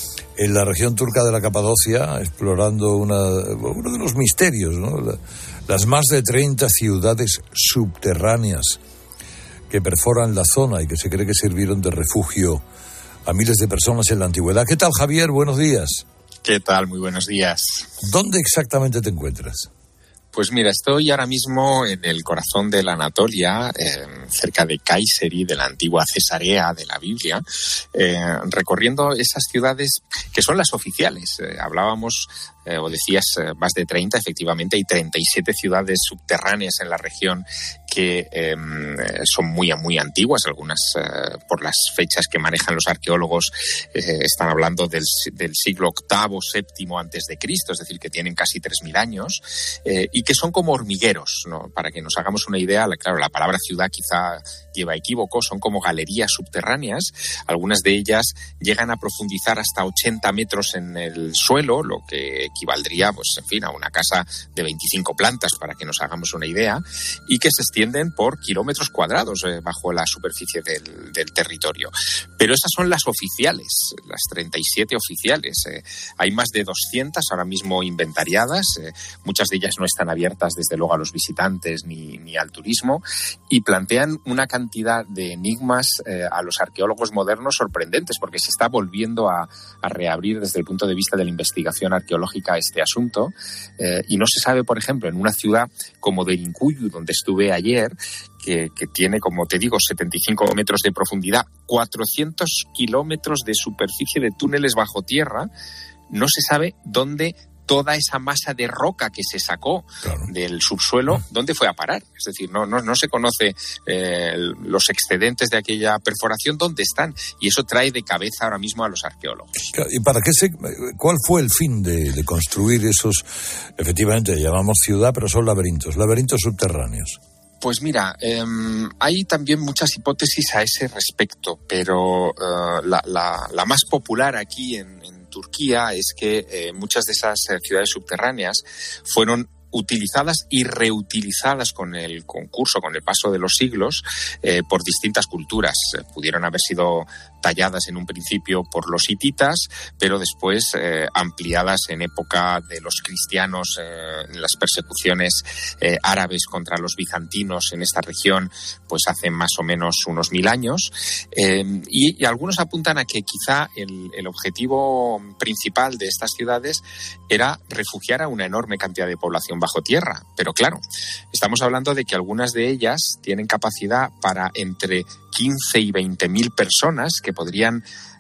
En la región turca de la Capadocia, explorando uno de los misterios, ¿no? Las más de 30 ciudades subterráneas que perforan la zona y que se cree que sirvieron de refugio a miles de personas en la antigüedad. ¿Qué tal, Javier? Buenos días. ¿Qué tal? Muy buenos días. ¿Dónde exactamente te encuentras? Pues mira, estoy ahora mismo en el corazón de la Anatolia, cerca de Kayseri, de la antigua Cesarea de la Biblia, recorriendo esas ciudades que son las oficiales. Hablábamos, o decías, más de 30, efectivamente, hay 37 ciudades subterráneas en la región que son muy antiguas, algunas por las fechas que manejan los arqueólogos están hablando del siglo VIII, VII antes de Cristo, es decir, que tienen casi 3.000 años, y que son como hormigueros, ¿no? Para que nos hagamos una idea, claro, la palabra ciudad quizá lleva equívoco, son como galerías subterráneas, algunas de ellas llegan a profundizar hasta 80 metros en el suelo, lo que equivaldría, pues en fin, a una casa de 25 plantas, para que nos hagamos una idea, y que se extienden por kilómetros cuadrados bajo la superficie del territorio. Pero estas son las oficiales, las 37 oficiales. Hay más de 200 ahora mismo inventariadas, muchas de ellas no están abiertas desde luego a los visitantes ni al turismo, y plantean una cantidad de enigmas a los arqueólogos modernos sorprendentes, porque se está volviendo a reabrir desde el punto de vista de la investigación arqueológica este asunto, y no se sabe, por ejemplo, en una ciudad como Derinkuyu, donde estuve ayer, que tiene, como te digo, 75 metros de profundidad, 400 kilómetros de superficie de túneles bajo tierra, no se sabe dónde toda esa masa de roca que se sacó del subsuelo, ¿dónde fue a parar? Es decir, no se conoce los excedentes de aquella perforación, ¿dónde están? Y eso trae de cabeza ahora mismo a los arqueólogos. ¿Y cuál fue el fin de construir esos, efectivamente, llamamos ciudad, pero son laberintos subterráneos? Pues mira, hay también muchas hipótesis a ese respecto, pero la más popular aquí en Turquía es que muchas de esas ciudades subterráneas fueron utilizadas y reutilizadas con el paso de los siglos por distintas culturas. Pudieron haber sido talladas en un principio por los hititas, pero después ampliadas en época de los cristianos, en las persecuciones árabes contra los bizantinos en esta región, pues hace más o menos unos 1000 años. Y algunos apuntan a que quizá el objetivo principal de estas ciudades era refugiar a una enorme cantidad de población bajo tierra. Pero claro, estamos hablando de que algunas de ellas tienen capacidad para entre 15 y 20.000 personas que podrían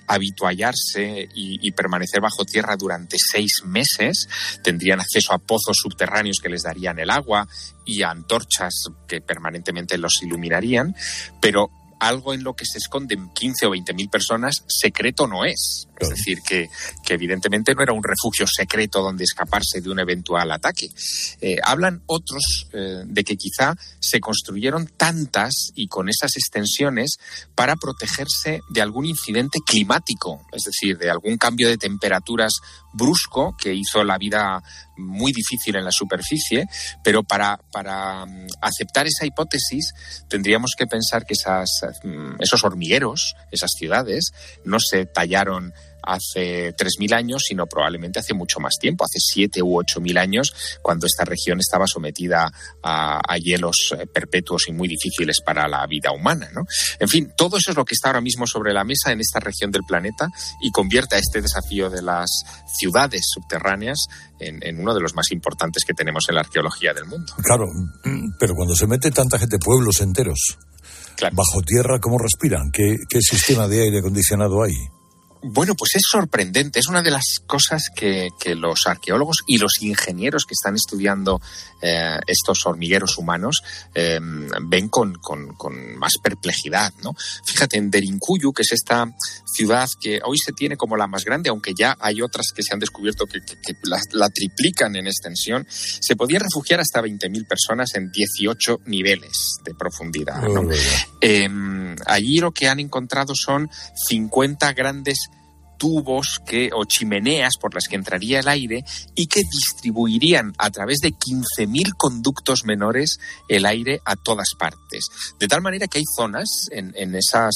habituallarse y permanecer bajo tierra durante 6 meses. Tendrían acceso a pozos subterráneos que les darían el agua y a antorchas que permanentemente los iluminarían, pero algo en lo que se esconden 15 o 20.000 personas, secreto no es. Es decir, que evidentemente no era un refugio secreto donde escaparse de un eventual ataque. Hablan otros de que quizá se construyeron tantas y con esas extensiones para protegerse de algún incidente climático, es decir, de algún cambio de temperaturas brusco que hizo la vida muy difícil en la superficie, pero para aceptar esa hipótesis tendríamos que pensar que esos hormigueros, esas ciudades, no se tallaron hace 3.000 años, sino probablemente hace mucho más tiempo, hace 7 u 8.000 años, cuando esta región estaba sometida a hielos perpetuos y muy difíciles para la vida humana, ¿no? En fin, todo eso es lo que está ahora mismo sobre la mesa en esta región del planeta y convierte a este desafío de las ciudades subterráneas en uno de los más importantes que tenemos en la arqueología del mundo. Claro, pero cuando se mete tanta gente, pueblos enteros, claro, bajo tierra, ¿cómo respiran? ¿Qué sistema de aire acondicionado hay? Bueno, pues es sorprendente. Es una de las cosas que los arqueólogos y los ingenieros que están estudiando estos hormigueros humanos ven con más perplejidad, ¿no? Fíjate, en Derinkuyu, que es esta ciudad que hoy se tiene como la más grande, aunque ya hay otras que se han descubierto que la triplican en extensión, se podía refugiar hasta 20.000 personas en 18 niveles de profundidad, ¿no? Allí lo que han encontrado son 50 grandes tubos o chimeneas por las que entraría el aire y que distribuirían a través de 15.000 conductos menores el aire a todas partes. De tal manera que hay zonas en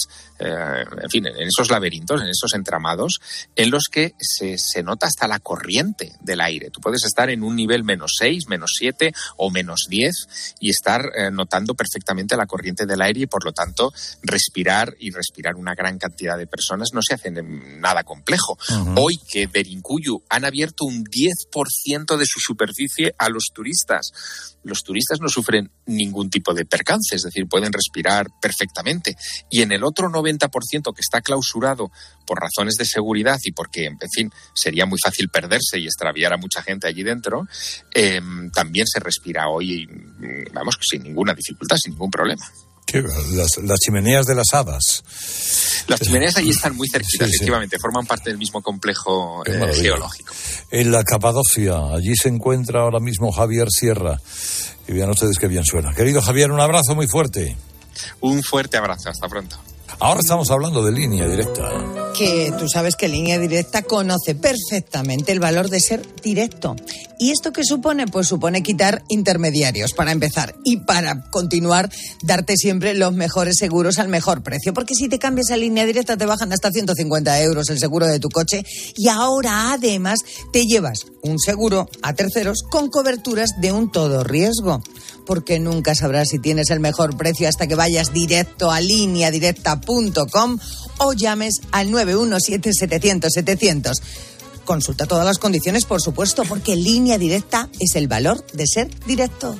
esos laberintos, en esos entramados, en los que se nota hasta la corriente del aire. Tú puedes estar en un nivel -6, -7 o -10 y estar notando perfectamente la corriente del aire y, por lo tanto, respirar una gran cantidad de personas no se hace nada complejo. Uh-huh. Hoy que Derinkuyu han abierto un 10% de su superficie a los turistas no sufren ningún tipo de percance, es decir, pueden respirar perfectamente. Y en el otro 90% que está clausurado por razones de seguridad y porque, en fin, sería muy fácil perderse y extraviar a mucha gente allí dentro, también se respira hoy, vamos, sin ninguna dificultad, sin ningún problema. Las chimeneas de las hadas. Las chimeneas allí están muy cerquitas, sí, efectivamente, forman parte del mismo complejo geológico. En la Capadocia, allí se encuentra ahora mismo Javier Sierra. Y vean ustedes qué bien suena. Querido Javier, un abrazo muy fuerte. Un fuerte abrazo, hasta pronto. Ahora estamos hablando de Línea Directa. Que tú sabes que Línea Directa conoce perfectamente el valor de ser directo. ¿Y esto qué supone? Pues supone quitar intermediarios, para empezar. Y para continuar, darte siempre los mejores seguros al mejor precio. Porque si te cambias a Línea Directa te bajan hasta 150 euros el seguro de tu coche. Y ahora, además, te llevas un seguro a terceros con coberturas de un todo riesgo. Porque nunca sabrás si tienes el mejor precio hasta que vayas directo a lineadirecta.com o llames al 917-700-700. Consulta todas las condiciones, por supuesto, porque Línea Directa es el valor de ser directo.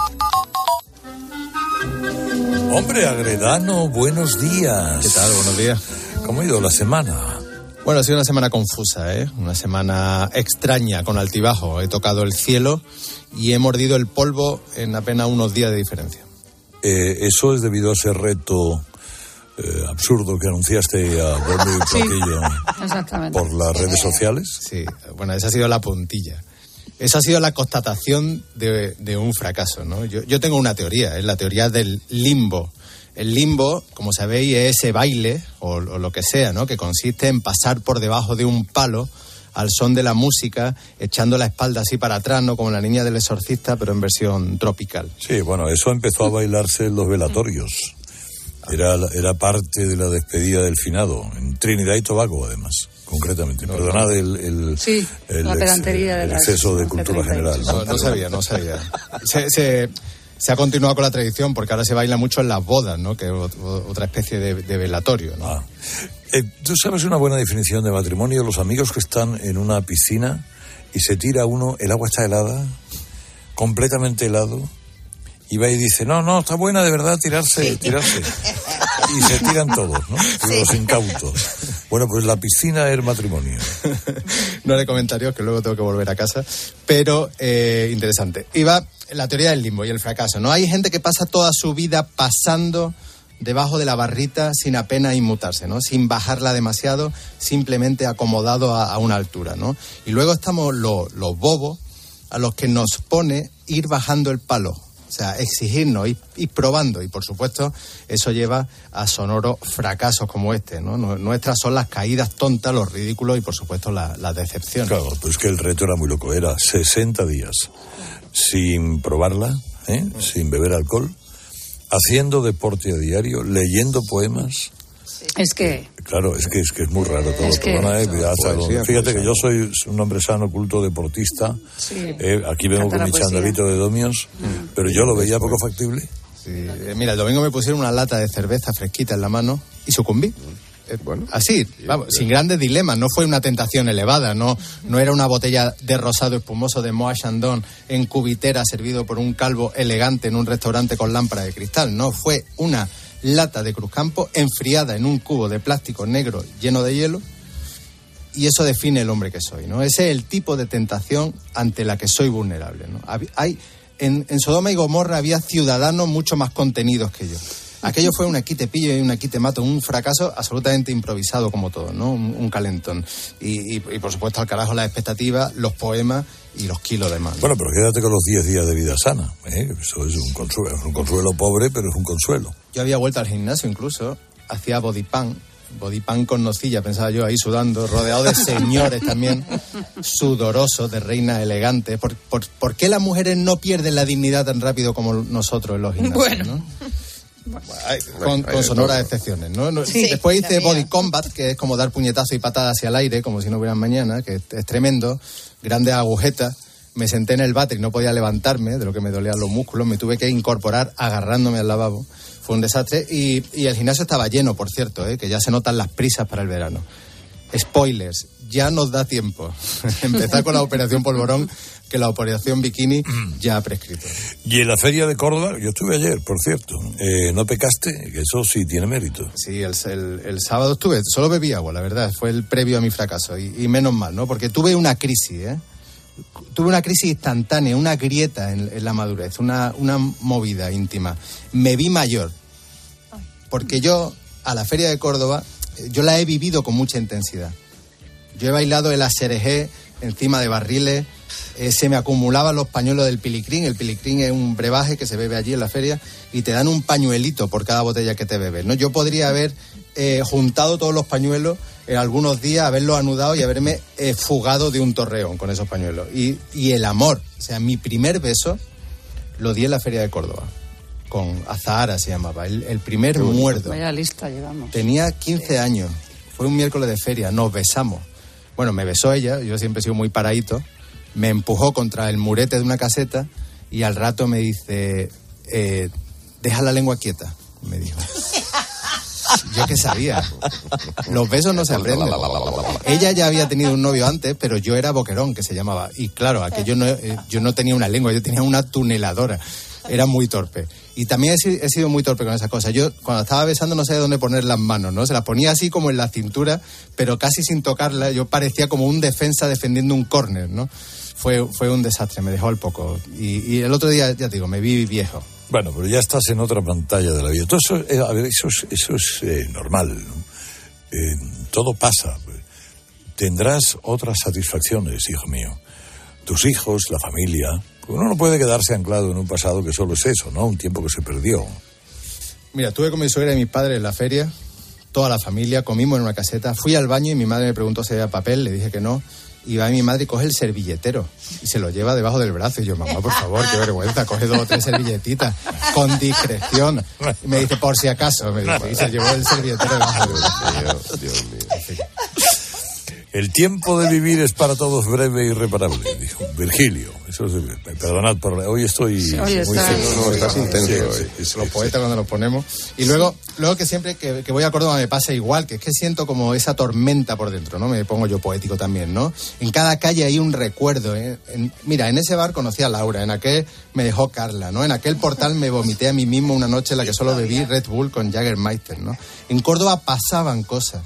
Hombre, Agredano, buenos días. ¿Qué tal? Buenos días. ¿Cómo ha ido la semana? Bueno, ha sido una semana confusa, una semana extraña, con altibajo. He tocado el cielo y he mordido el polvo en apenas unos días de diferencia. Eso es debido a ese reto absurdo que anunciaste a Bordo y Platillo por las redes sociales. Sí, bueno, esa ha sido la puntilla. Esa ha sido la constatación de un fracaso, ¿no? Yo tengo una teoría, es la teoría del limbo. El limbo, como sabéis, es ese baile, o lo que sea, ¿no?, que consiste en pasar por debajo de un palo al son de la música, echando la espalda así para atrás, ¿no?, como la niña del exorcista, pero en versión tropical. Sí, bueno, eso empezó a bailarse en los velatorios. Era parte de la despedida del finado, en Trinidad y Tobago, además, concretamente. Perdonad el exceso de cultura general. No sabía. Se ha continuado con la tradición porque ahora se baila mucho en las bodas, ¿no?, que es otra especie de velatorio, ¿no? ¿Tú sabes una buena definición de matrimonio? Los amigos que están en una piscina y se tira uno, el agua está helada, completamente helado, y va y dice, no, está buena de verdad tirarse. Y se tiran todos, ¿no? Los incautos. Bueno, pues la piscina es matrimonio. No haré comentarios, que luego tengo que volver a casa, pero interesante. Iba la teoría del limbo y el fracaso, ¿no? Hay gente que pasa toda su vida pasando debajo de la barrita sin apenas inmutarse, ¿no? Sin bajarla demasiado, simplemente acomodado a una altura, ¿no? Y luego estamos los bobos a los que nos pone ir bajando el palo. O sea, exigirnos, ir probando. Y, por supuesto, eso lleva a sonoros fracasos como este, ¿no? Nuestras son las caídas tontas, los ridículos y, por supuesto, las decepciones. Claro, pues que el reto era muy loco. Era 60 días sin probarla, sin beber alcohol, haciendo deporte a diario, leyendo poemas. Es que... Claro, es que es muy raro todo. Fíjate que yo soy un hombre sano, culto, deportista. Sí. Aquí vengo con mi chandalito de domios, pero yo lo veía poco factible. Sí. Mira, el domingo me pusieron una lata de cerveza fresquita en la mano y sucumbí. Bueno, así, vamos, sin grandes dilemas. No fue una tentación elevada, no era una botella de rosado espumoso de Moët Chandon en cubitera servido por un calvo elegante en un restaurante con lámpara de cristal. No, fue una lata de Cruzcampo enfriada en un cubo de plástico negro lleno de hielo, y eso define el hombre que soy, ¿no? Ese es el tipo de tentación ante la que soy vulnerable, ¿no? En Sodoma y Gomorra había ciudadanos mucho más contenidos que yo. Aquello fue un aquí te pillo y un aquí te mato, un fracaso absolutamente improvisado como todo, ¿no? Un calentón. Y por supuesto al carajo las expectativas, los poemas y los kilos de más. Bueno, pero quédate con los 10 días de vida sana, Eso es un consuelo pobre, pero es un consuelo. Yo había vuelto al gimnasio incluso, hacía bodypan con nocilla, pensaba yo, ahí sudando, rodeado de señores también, sudorosos, de reinas elegantes. ¿Por qué las mujeres no pierden la dignidad tan rápido como nosotros en los gimnasios, bueno, ¿no? Con sonoras excepciones, ¿no? Sí, después hice body combat, que es como dar puñetazos y patadas hacia el aire, como si no hubieran mañana, que es tremendo, grandes agujetas. Me senté en el váter y no podía levantarme, de lo que me dolían los músculos, me tuve que incorporar agarrándome al lavabo. Fue un desastre y el gimnasio estaba lleno, por cierto, que ya se notan las prisas para el verano. Spoilers, ya nos da tiempo empezar con la operación Polvorón, que la operación Bikini ya ha prescrito. Y en la feria de Córdoba, yo estuve ayer, por cierto, ¿no pecaste? Que eso sí tiene mérito. Sí, el sábado estuve, solo bebí agua, la verdad, fue el previo a mi fracaso, y menos mal, ¿no? Porque tuve una crisis, Tuve una crisis instantánea, una grieta en la madurez, una movida íntima. Me vi mayor, porque yo, a la feria de Córdoba, yo la he vivido con mucha intensidad. Yo he bailado el aserejé encima de barriles, se me acumulaban los pañuelos del pilicrín. El pilicrín es un brebaje que se bebe allí en la feria y te dan un pañuelito por cada botella que te bebes, ¿no? Yo podría haber juntado todos los pañuelos en algunos días, haberlos anudado y haberme fugado de un torreón con esos pañuelos. Y el amor, o sea, mi primer beso lo di en la feria de Córdoba. Con Azahara se llamaba, el primer muerdo. Vaya lista llevamos. Tenía 15 años, fue un miércoles de feria, nos besamos. Bueno, me besó ella, yo siempre he sido muy paradito, me empujó contra el murete de una caseta y al rato me dice, deja la lengua quieta, me dijo. Yo qué sabía, los besos no se aprenden. Ella ya había tenido un novio antes, pero yo era boquerón, que se llamaba. Y claro, aquello yo no tenía una lengua, yo tenía una tuneladora. Era muy torpe. Y también he sido muy torpe con esas cosas. Yo, cuando estaba besando, no sabía dónde poner las manos, ¿no? Se las ponía así como en la cintura, pero casi sin tocarla. Yo parecía como un defensa defendiendo un córner, ¿no? Fue un desastre, me dejó al poco. Y el otro día, ya te digo, me vi viejo. Bueno, pero ya estás en otra pantalla de la vida. Todo eso, a ver, eso es normal, ¿no? Todo pasa. Tendrás otras satisfacciones, hijo mío. Tus hijos, la familia. Uno no puede quedarse anclado en un pasado que solo es eso, ¿no? Un tiempo que se perdió. Mira, estuve con mi suegra y mis padres en la feria, toda la familia, comimos en una caseta, fui al baño y mi madre me preguntó si había papel, le dije que no, y va mi madre y coge el servilletero y se lo lleva debajo del brazo, y yo, mamá, por favor, qué vergüenza, coge 2 o 3 servilletitas, con discreción, y me dice, por si acaso, me dice, y se llevó el servilletero debajo del brazo. Dios mío. El tiempo de vivir es para todos breve e irreparable, dijo Virgilio. Eso perdonad, hoy estoy muy estás intenso. Los poetas cuando los ponemos. Y luego que siempre que voy a Córdoba me pasa igual, que es que siento como esa tormenta por dentro, ¿no? Me pongo yo poético también, ¿no? En cada calle hay un recuerdo, mira, en ese bar conocí a Laura, en aquel me dejó Carla, ¿no? En aquel portal me vomité a mí mismo una noche en la que solo bebí Red Bull con Jägermeister, ¿no? En Córdoba pasaban cosas.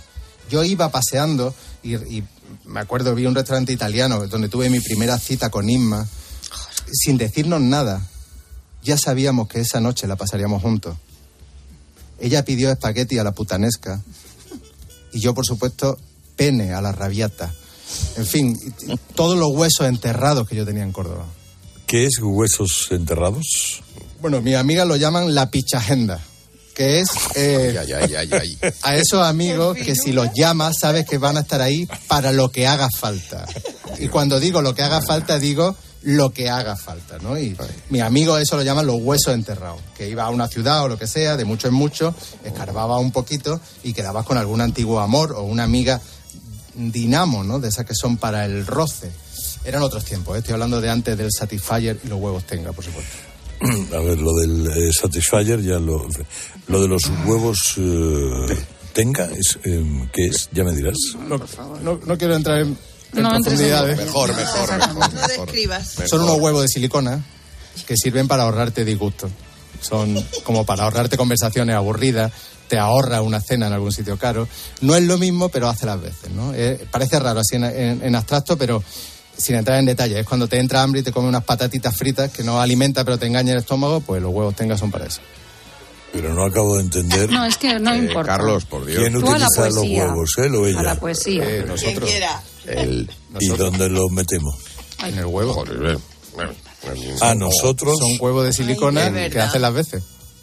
Yo iba paseando y me acuerdo, vi un restaurante italiano donde tuve mi primera cita con Inma, sin decirnos nada. Ya sabíamos que esa noche la pasaríamos juntos. Ella pidió espagueti a la putanesca y yo, por supuesto, pene a la rabiata. En fin, todos los huesos enterrados que yo tenía en Córdoba. ¿Qué es huesos enterrados? Bueno, mis amigas lo llaman la pichagenda, que es a esos amigos que si los llamas sabes que van a estar ahí para lo que haga falta. Y cuando digo lo que haga falta, digo lo que haga falta, ¿no? Y mis amigos eso lo llaman los huesos enterrados, que iba a una ciudad o lo que sea, de mucho en mucho, escarbaba un poquito y quedabas con algún antiguo amor o una amiga dinamo, ¿no? De esas que son para el roce. Eran otros tiempos, estoy hablando de antes del Satisfyer y los huevos Tenga, por supuesto. A ver, lo del Satisfyer, ya lo de los huevos Tenga, ¿qué es? Ya me dirás. No quiero entrar en profundidades. Mejor. No describas. Son unos huevos de silicona que sirven para ahorrarte disgustos. Son como para ahorrarte conversaciones aburridas, te ahorra una cena en algún sitio caro. No es lo mismo, pero hace las veces, ¿no? Parece raro así en abstracto, pero sin entrar en detalle. Es cuando te entra hambre y te comes unas patatitas fritas que no alimenta, pero te engaña el estómago, pues los huevos Tenga son para eso. Pero no acabo de entender. No, es que no importa. Carlos, por Dios. ¿Quién utiliza los huevos, él o ella? A la poesía. Nosotros. ¿Y dónde los metemos? En el huevo. Joder, Nosotros. Son huevos de silicona que hacen las veces.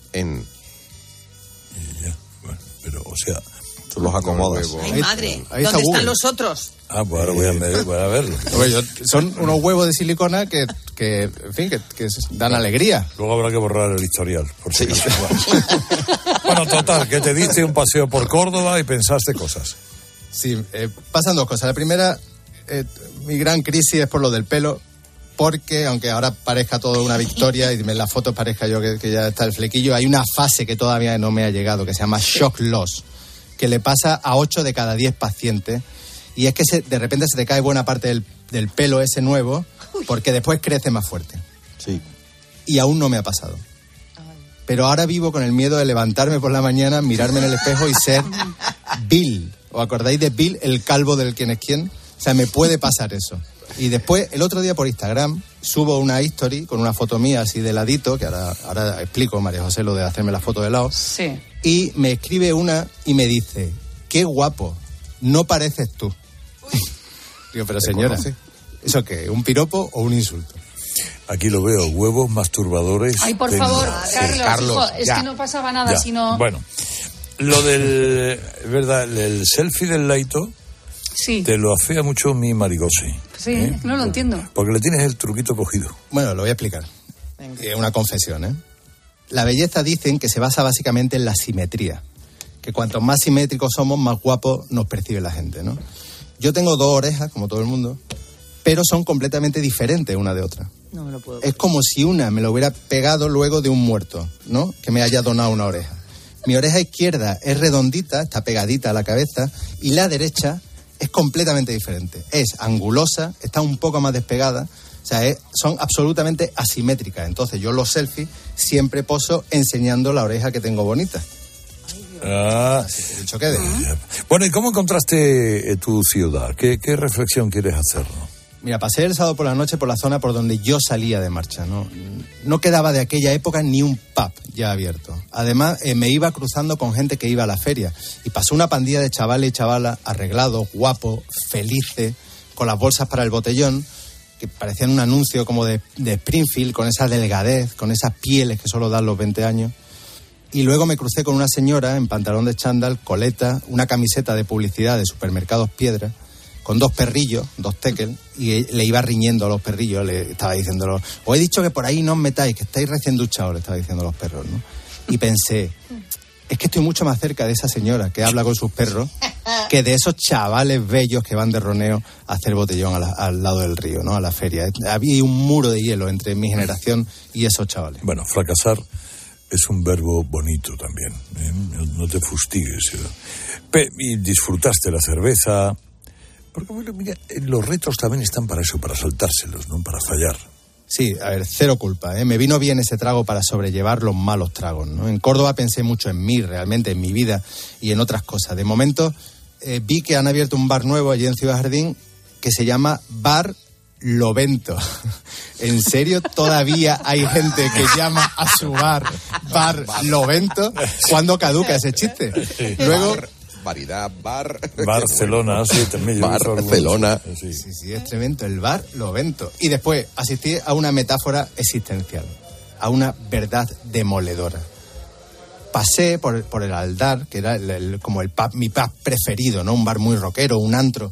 Pero, o sea, tú los acomodas. Ay, madre, ¿dónde están los otros? Pues ahora voy a verlo. Son unos huevos de silicona que en fin, que dan alegría. Luego habrá que borrar el historial. Por si acaso. Bueno, total, que te diste un paseo por Córdoba y pensaste cosas. Sí, pasan dos cosas. La primera, mi gran crisis es por lo del pelo, porque aunque ahora parezca todo una victoria y en las fotos parezca yo que ya está el flequillo, hay una fase que todavía no me ha llegado, que se llama shock loss, que le pasa a 8 de cada 10 pacientes, y es que de repente se te cae buena parte del pelo ese nuevo, porque después crece más fuerte. Sí. Y aún no me ha pasado. Pero ahora vivo con el miedo de levantarme por la mañana, mirarme en el espejo y ser Bill. ¿Os acordáis de Bill, el calvo del quién es quién? O sea, me puede pasar eso. Y después, el otro día por Instagram, subo una history con una foto mía así de ladito, que ahora explico, María José, lo de hacerme la foto de lado. Sí. Y me escribe una y me dice, qué guapo, no pareces tú. Digo, pero señora, ¿eso qué? ¿Un piropo o un insulto? Aquí lo veo, huevos masturbadores. Ay, por favor, Carlos, hijo, es ya. que no pasaba nada, Ya. sino... Bueno, lo del, ¿verdad? El selfie del Laito, Sí. te lo afea mucho mi Marigosi. Sí, no lo entiendo. Porque le tienes el truquito cogido. Bueno, lo voy a explicar. Es una confesión, ¿eh? La belleza dicen que se basa básicamente en la simetría. Que cuanto más simétricos somos, más guapos nos percibe la gente, ¿no? Yo tengo 2 orejas, como todo el mundo, pero son completamente diferentes una de otra. No me lo puedo. Es como si una me lo hubiera pegado luego de un muerto, ¿no? Que me haya donado una oreja. Mi oreja izquierda es redondita, está pegadita a la cabeza, y la derecha es completamente diferente. Es angulosa, está un poco más despegada, o sea, son absolutamente asimétricas. Entonces yo los selfies siempre poso enseñando la oreja que tengo bonita. Dicho quede. Bueno, ¿y cómo encontraste tu ciudad? ¿Qué reflexión quieres hacer? Mira, pasé el sábado por la noche por la zona por donde yo salía de marcha, ¿no? No quedaba de aquella época ni un pub ya abierto. Además, me iba cruzando con gente que iba a la feria. Y pasó una pandilla de chavales y chavalas arreglados, guapos, felices, con las bolsas para el botellón, que parecían un anuncio como de Springfield, con esa delgadez, con esas pieles que solo dan los 20 años. Y luego me crucé con una señora en pantalón de chándal, coleta, una camiseta de publicidad de Supermercados Piedra, con 2 perrillos, 2 tekel, y le iba riñendo a los perrillos, le estaba diciéndolo, os he dicho que por ahí no os metáis, que estáis recién duchados, le estaba diciendo a los perros, ¿no? Y pensé, es que estoy mucho más cerca de esa señora que habla con sus perros que de esos chavales bellos que van de roneo a hacer botellón al lado del río, ¿no? A la feria. Había un muro de hielo entre mi generación y esos chavales. Bueno, fracasar es un verbo bonito también, ¿eh? No te fustigues. Y disfrutaste la cerveza. Porque, bueno, mira, los retos también están para eso, para saltárselos, ¿no? Para fallar. Sí, a ver, cero culpa, ¿eh? Me vino bien ese trago para sobrellevar los malos tragos, ¿no? En Córdoba pensé mucho en mí, realmente, en mi vida y en otras cosas. De momento, vi que han abierto un bar nuevo allí en Ciudad Jardín que se llama Bar Lovento. ¿En serio todavía hay gente que llama a su bar Lovento? ¿Cuándo caduca ese chiste? Luego... Variedad, Barcelona, sí, también. Barcelona. Sí, es tremendo, el Bar Lovento. Y después asistí a una metáfora existencial, a una verdad demoledora. Pasé por el Aldar, que era como el pub, mi pub preferido, ¿no? Un bar muy rockero, un antro.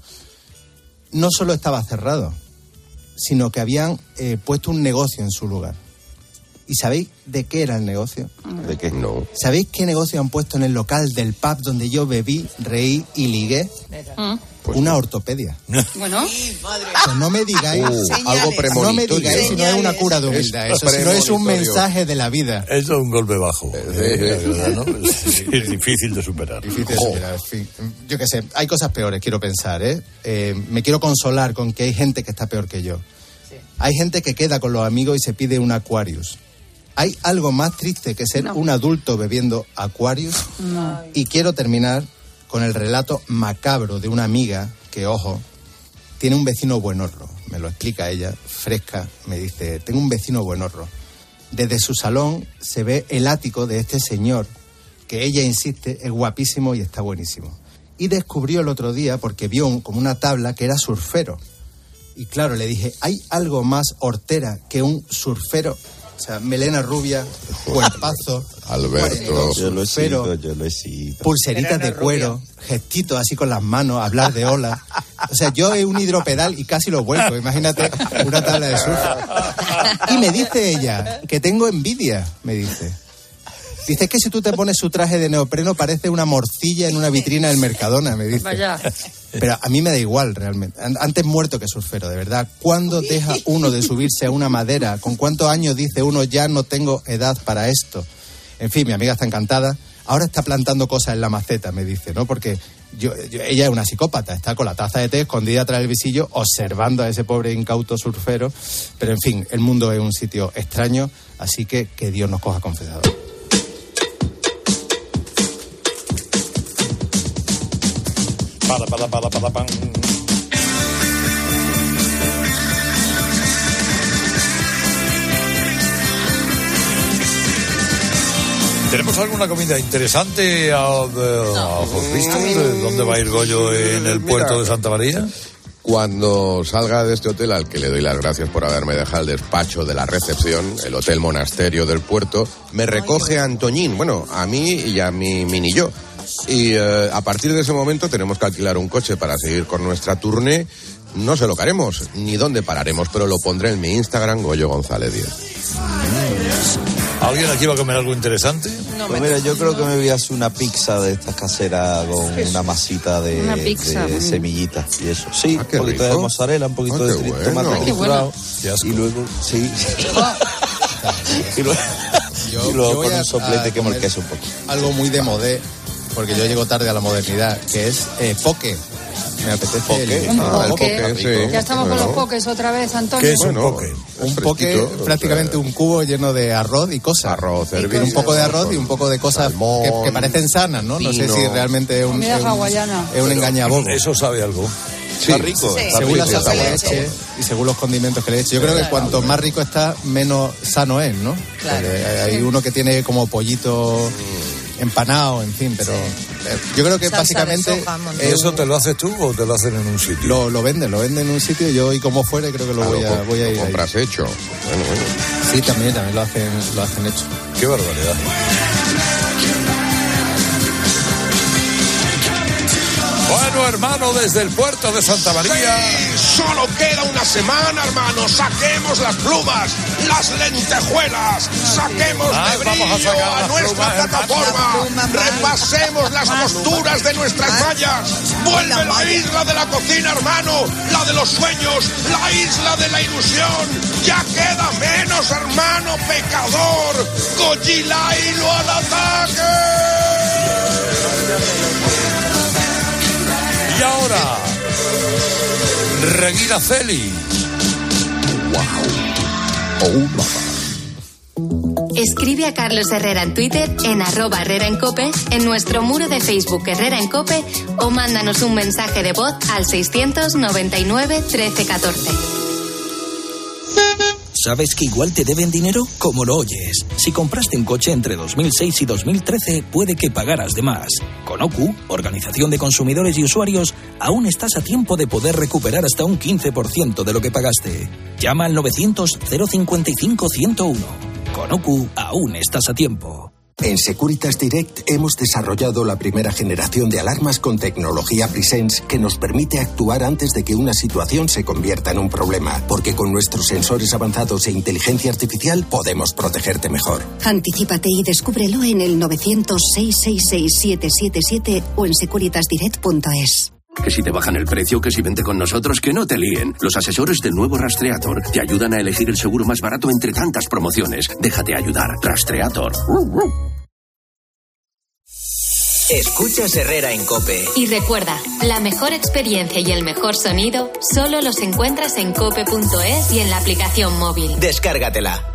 No solo estaba cerrado, sino que habían puesto un negocio en su lugar. ¿Y sabéis de qué era el negocio? ¿De qué? No. ¿Sabéis qué negocio han puesto en el local del pub donde yo bebí, reí y ligué? Pues una ortopedia. Bueno, pues no me digáis algo premonitorio. No me digáis si no es una cura de humildad, eso si no es un mensaje de la vida. Eso es un golpe bajo. ¿No? Es difícil de superar. En fin, yo qué sé, hay cosas peores, quiero pensar, me quiero consolar con que hay gente que está peor que yo. Sí. Hay gente que queda con los amigos y se pide un Aquarius. ¿Hay algo más triste que ser un adulto bebiendo Aquarius? No. Y quiero terminar con el relato macabro de una amiga que, ojo, tiene un vecino buenorro. Me lo explica ella, fresca, me dice, tengo un vecino buenorro. Desde su salón se ve el ático de este señor, que ella insiste, es guapísimo y está buenísimo. Y descubrió el otro día, porque vio como una tabla, que era surfero. Y claro, le dije, ¿hay algo más hortera que un surfero? O sea, melena rubia, cuerpazo, Alberto, yo lo he sido, pulseritas de cuero, gestitos así con las manos, hablar de olas. O sea, yo he un hidropedal y casi lo vuelco, imagínate una tabla de surf. Y me dice ella que tengo envidia, me dice. Dice, es que si tú te pones su traje de neopreno parece una morcilla en una vitrina del Mercadona, me dice. Vaya. Pero a mí me da igual, realmente. Antes muerto que surfero, de verdad. ¿Cuándo deja uno de subirse a una madera? ¿Con cuántos años dice uno, ya no tengo edad para esto? En fin, mi amiga está encantada. Ahora está plantando cosas en la maceta, me dice, ¿no? Porque ella es una psicópata, está con la taza de té escondida atrás del visillo, observando a ese pobre incauto surfero. Pero, en fin, el mundo es un sitio extraño, así que Dios nos coja confesados. Pan. ¿Tenemos alguna comida interesante visto? ¿Dónde va a ir Goyo en el puerto de Santa María? Cuando salga de este hotel, al que le doy las gracias por haberme dejado el despacho de la recepción, el Hotel Monasterio del Puerto, me recoge Antoñín, bueno, a mí y a mi mini yo. Y a partir de ese momento tenemos que alquilar un coche para seguir con nuestra tournée. No sé lo que haremos, ni dónde pararemos, pero lo pondré en mi Instagram, Goyo González 10. ¿Alguien aquí va a comer algo interesante? No, pues mira, yo creo que me voy a hacer una pizza de estas caseras con una masita de semillitas y eso. Sí, un poquito rico de mozzarella, un poquito de tomate triturado. Y luego, sí. y luego con un soplete quemo el queso un poco. Algo muy de modé, porque yo llego tarde a la modernidad, que es poke. Me apetece el poke. Sí. Ya estamos con los pokes otra vez, Antonio. ¿Qué es un poke? Un poke, prácticamente un cubo lleno de arroz y cosas. Arroz, un poco de arroz y un poco de cosas que parecen sanas, ¿no? No sé si realmente es un engañabobos. Eso sabe algo. Sí, está rico. Sí. Según la salsa que le eche y según los condimentos que le eche. Yo creo que cuanto más rico está, menos sano es, ¿no? Claro. Hay uno que tiene como pollito empanado, en fin, pero yo creo que salsa básicamente soja, ¿eso te lo haces tú o te lo hacen en un sitio? Lo venden en un sitio, yo y como fuera creo que lo voy a ir. ¿Compras hecho? Bueno. Sí, también lo hacen hecho. Qué barbaridad. Bueno, hermano, desde el puerto de Santa María. Sí, solo queda una semana, hermano. Saquemos las plumas, las lentejuelas, saquemos de brillo a nuestra plataforma. Repasemos las costuras de nuestras mallas. Vuelve la isla de la cocina, hermano, la de los sueños, la isla de la ilusión. Ya queda menos, hermano pecador. Goyilailo al ataque. Y ahora, Regina Celi. Wow. Oh, Escribe a Carlos Herrera en Twitter, en @Herrera en Cope, en nuestro muro de Facebook Herrera en Cope, o mándanos un mensaje de voz al 699 13 14. ¿Sabes que igual te deben dinero? Como lo oyes. Si compraste un coche entre 2006 y 2013, puede que pagaras de más. Con OCU, Organización de Consumidores y Usuarios, aún estás a tiempo de poder recuperar hasta un 15% de lo que pagaste. Llama al 900-055-101. Con OCU, aún estás a tiempo. En Securitas Direct hemos desarrollado la primera generación de alarmas con tecnología Presence que nos permite actuar antes de que una situación se convierta en un problema, porque con nuestros sensores avanzados e inteligencia artificial podemos protegerte mejor. Anticípate y descúbrelo en el 900-666-777 o en securitasdirect.es. Que si te bajan el precio, que si vente con nosotros, que no te líen. Los asesores del nuevo Rastreator te ayudan a elegir el seguro más barato entre tantas promociones. Déjate ayudar. Rastreator. Escuchas Herrera en COPE. Y recuerda, la mejor experiencia y el mejor sonido solo los encuentras en cope.es y en la aplicación móvil. Descárgatela.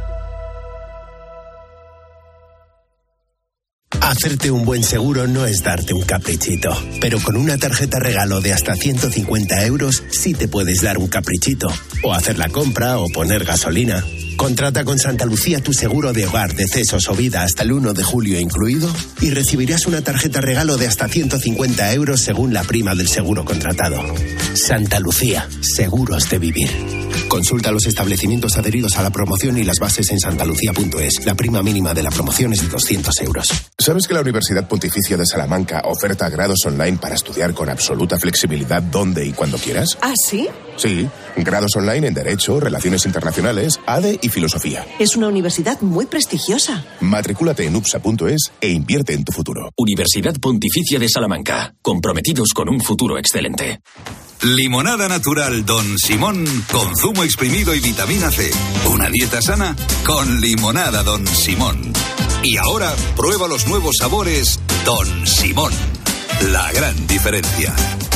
Hacerte un buen seguro no es darte un caprichito, pero con una tarjeta regalo de hasta 150 euros sí te puedes dar un caprichito, o hacer la compra o poner gasolina. Contrata con Santa Lucía tu seguro de hogar, decesos o vida hasta el 1 de julio incluido y recibirás una tarjeta regalo de hasta 150 euros según la prima del seguro contratado. Santa Lucía, seguros de vivir. Consulta los establecimientos adheridos a la promoción y las bases en santalucía.es. La prima mínima de la promoción es de 200 euros. ¿Sabes que la Universidad Pontificia de Salamanca oferta grados online para estudiar con absoluta flexibilidad donde y cuando quieras? ¿Ah, sí? Sí, grados online en Derecho, Relaciones Internacionales, ADE y Filosofía. Es una universidad muy prestigiosa. Matricúlate en upsa.es e invierte en tu futuro. Universidad Pontificia de Salamanca, comprometidos con un futuro excelente. Limonada natural Don Simón con zumo exprimido y vitamina C. Una dieta sana con limonada Don Simón. Y ahora prueba los nuevos sabores Don Simón. La gran diferencia.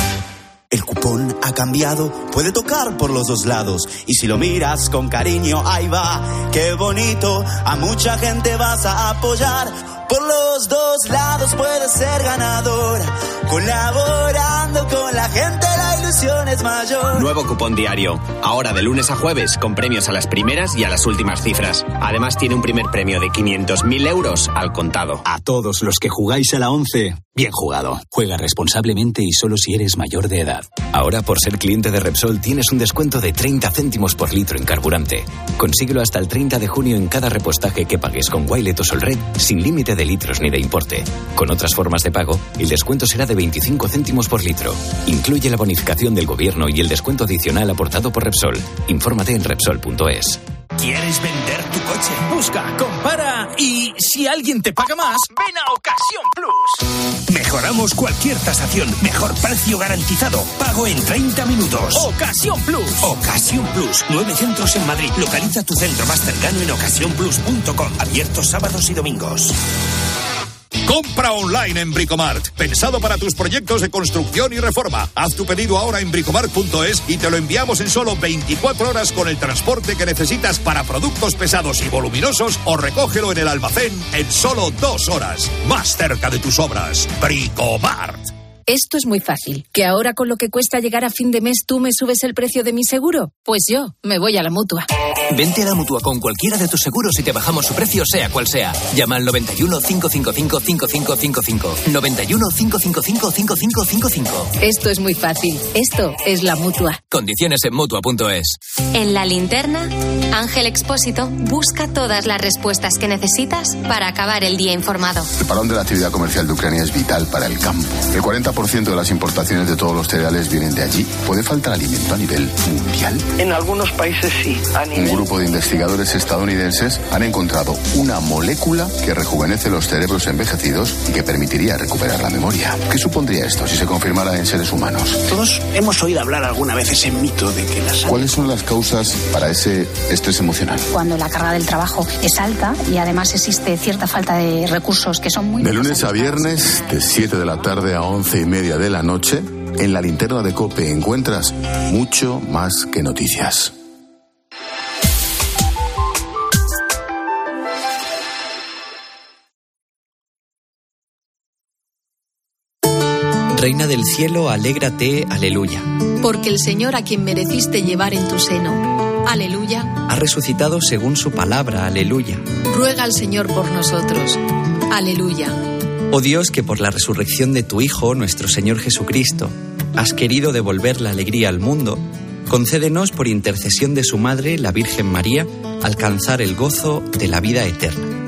El cupón ha cambiado, puede tocar por los dos lados. Y si lo miras con cariño, ahí va, qué bonito. A mucha gente vas a apoyar. Por los dos lados puedes ser ganador. Colaborando con la gente, la ilusión es mayor. Nuevo cupón diario. Ahora de lunes a jueves, con premios a las primeras y a las últimas cifras. Además tiene un primer premio de 500.000 euros al contado. A todos los que jugáis a la 11, bien jugado. Juega responsablemente y solo si eres mayor de edad. Ahora, por ser cliente de Repsol, tienes un descuento de 30 céntimos por litro en carburante. Consíguelo hasta el 30 de junio en cada repostaje que pagues con Wilet o Solred, sin límite de litros ni de importe. Con otras formas de pago, el descuento será de 25 céntimos por litro. Incluye la bonificación del gobierno y el descuento adicional aportado por Repsol. Infórmate en Repsol.es. ¿Quieres vender tu coche? Busca, compara y si alguien te paga más, ven a Ocasión Plus. Mejoramos cualquier tasación. Mejor precio garantizado. Pago en 30 minutos. Ocasión Plus. Ocasión Plus. 9 centros en Madrid. Localiza tu centro más cercano en ocasiónplus.com. Abiertos sábados y domingos. Compra online en Bricomart. Pensado para tus proyectos de construcción y reforma. Haz tu pedido ahora en bricomart.es y te lo enviamos en solo 24 horas con el transporte que necesitas para productos pesados y voluminosos, o recógelo en el almacén en solo 2 horas. Más cerca de tus obras. Bricomart. Esto es muy fácil. ¿Que ahora con lo que cuesta llegar a fin de mes tú me subes el precio de mi seguro? Pues yo me voy a la Mutua. Vente a la Mutua con cualquiera de tus seguros y te bajamos su precio sea cual sea. Llama al 91 555 5555. 91 555 5555. Esto es muy fácil. Esto es la Mutua. Condiciones en Mutua.es. En La Linterna, Ángel Expósito busca todas las respuestas que necesitas para acabar el día informado. El parón de la actividad comercial de Ucrania es vital para el campo. El 40% de las importaciones de todos los cereales vienen de allí. ¿Puede faltar alimento a nivel mundial? En algunos países sí. Un grupo de investigadores estadounidenses han encontrado una molécula que rejuvenece los cerebros envejecidos y que permitiría recuperar la memoria. ¿Qué supondría esto si se confirmara en seres humanos? Todos hemos oído hablar alguna vez ese mito de que las... ¿Cuáles son las causas para ese estrés emocional? Cuando la carga del trabajo es alta y además existe cierta falta de recursos que son muy... De lunes a viernes, de 7 de la tarde a 11:30 de la noche, en La Linterna de COPE encuentras mucho más que noticias. Reina del cielo, alégrate, aleluya. Porque el Señor, a quien mereciste llevar en tu seno, aleluya, ha resucitado según su palabra, aleluya. Ruega al Señor por nosotros, aleluya. Oh Dios, que por la resurrección de tu Hijo, nuestro Señor Jesucristo, has querido devolver la alegría al mundo, concédenos por intercesión de su Madre, la Virgen María, alcanzar el gozo de la vida eterna.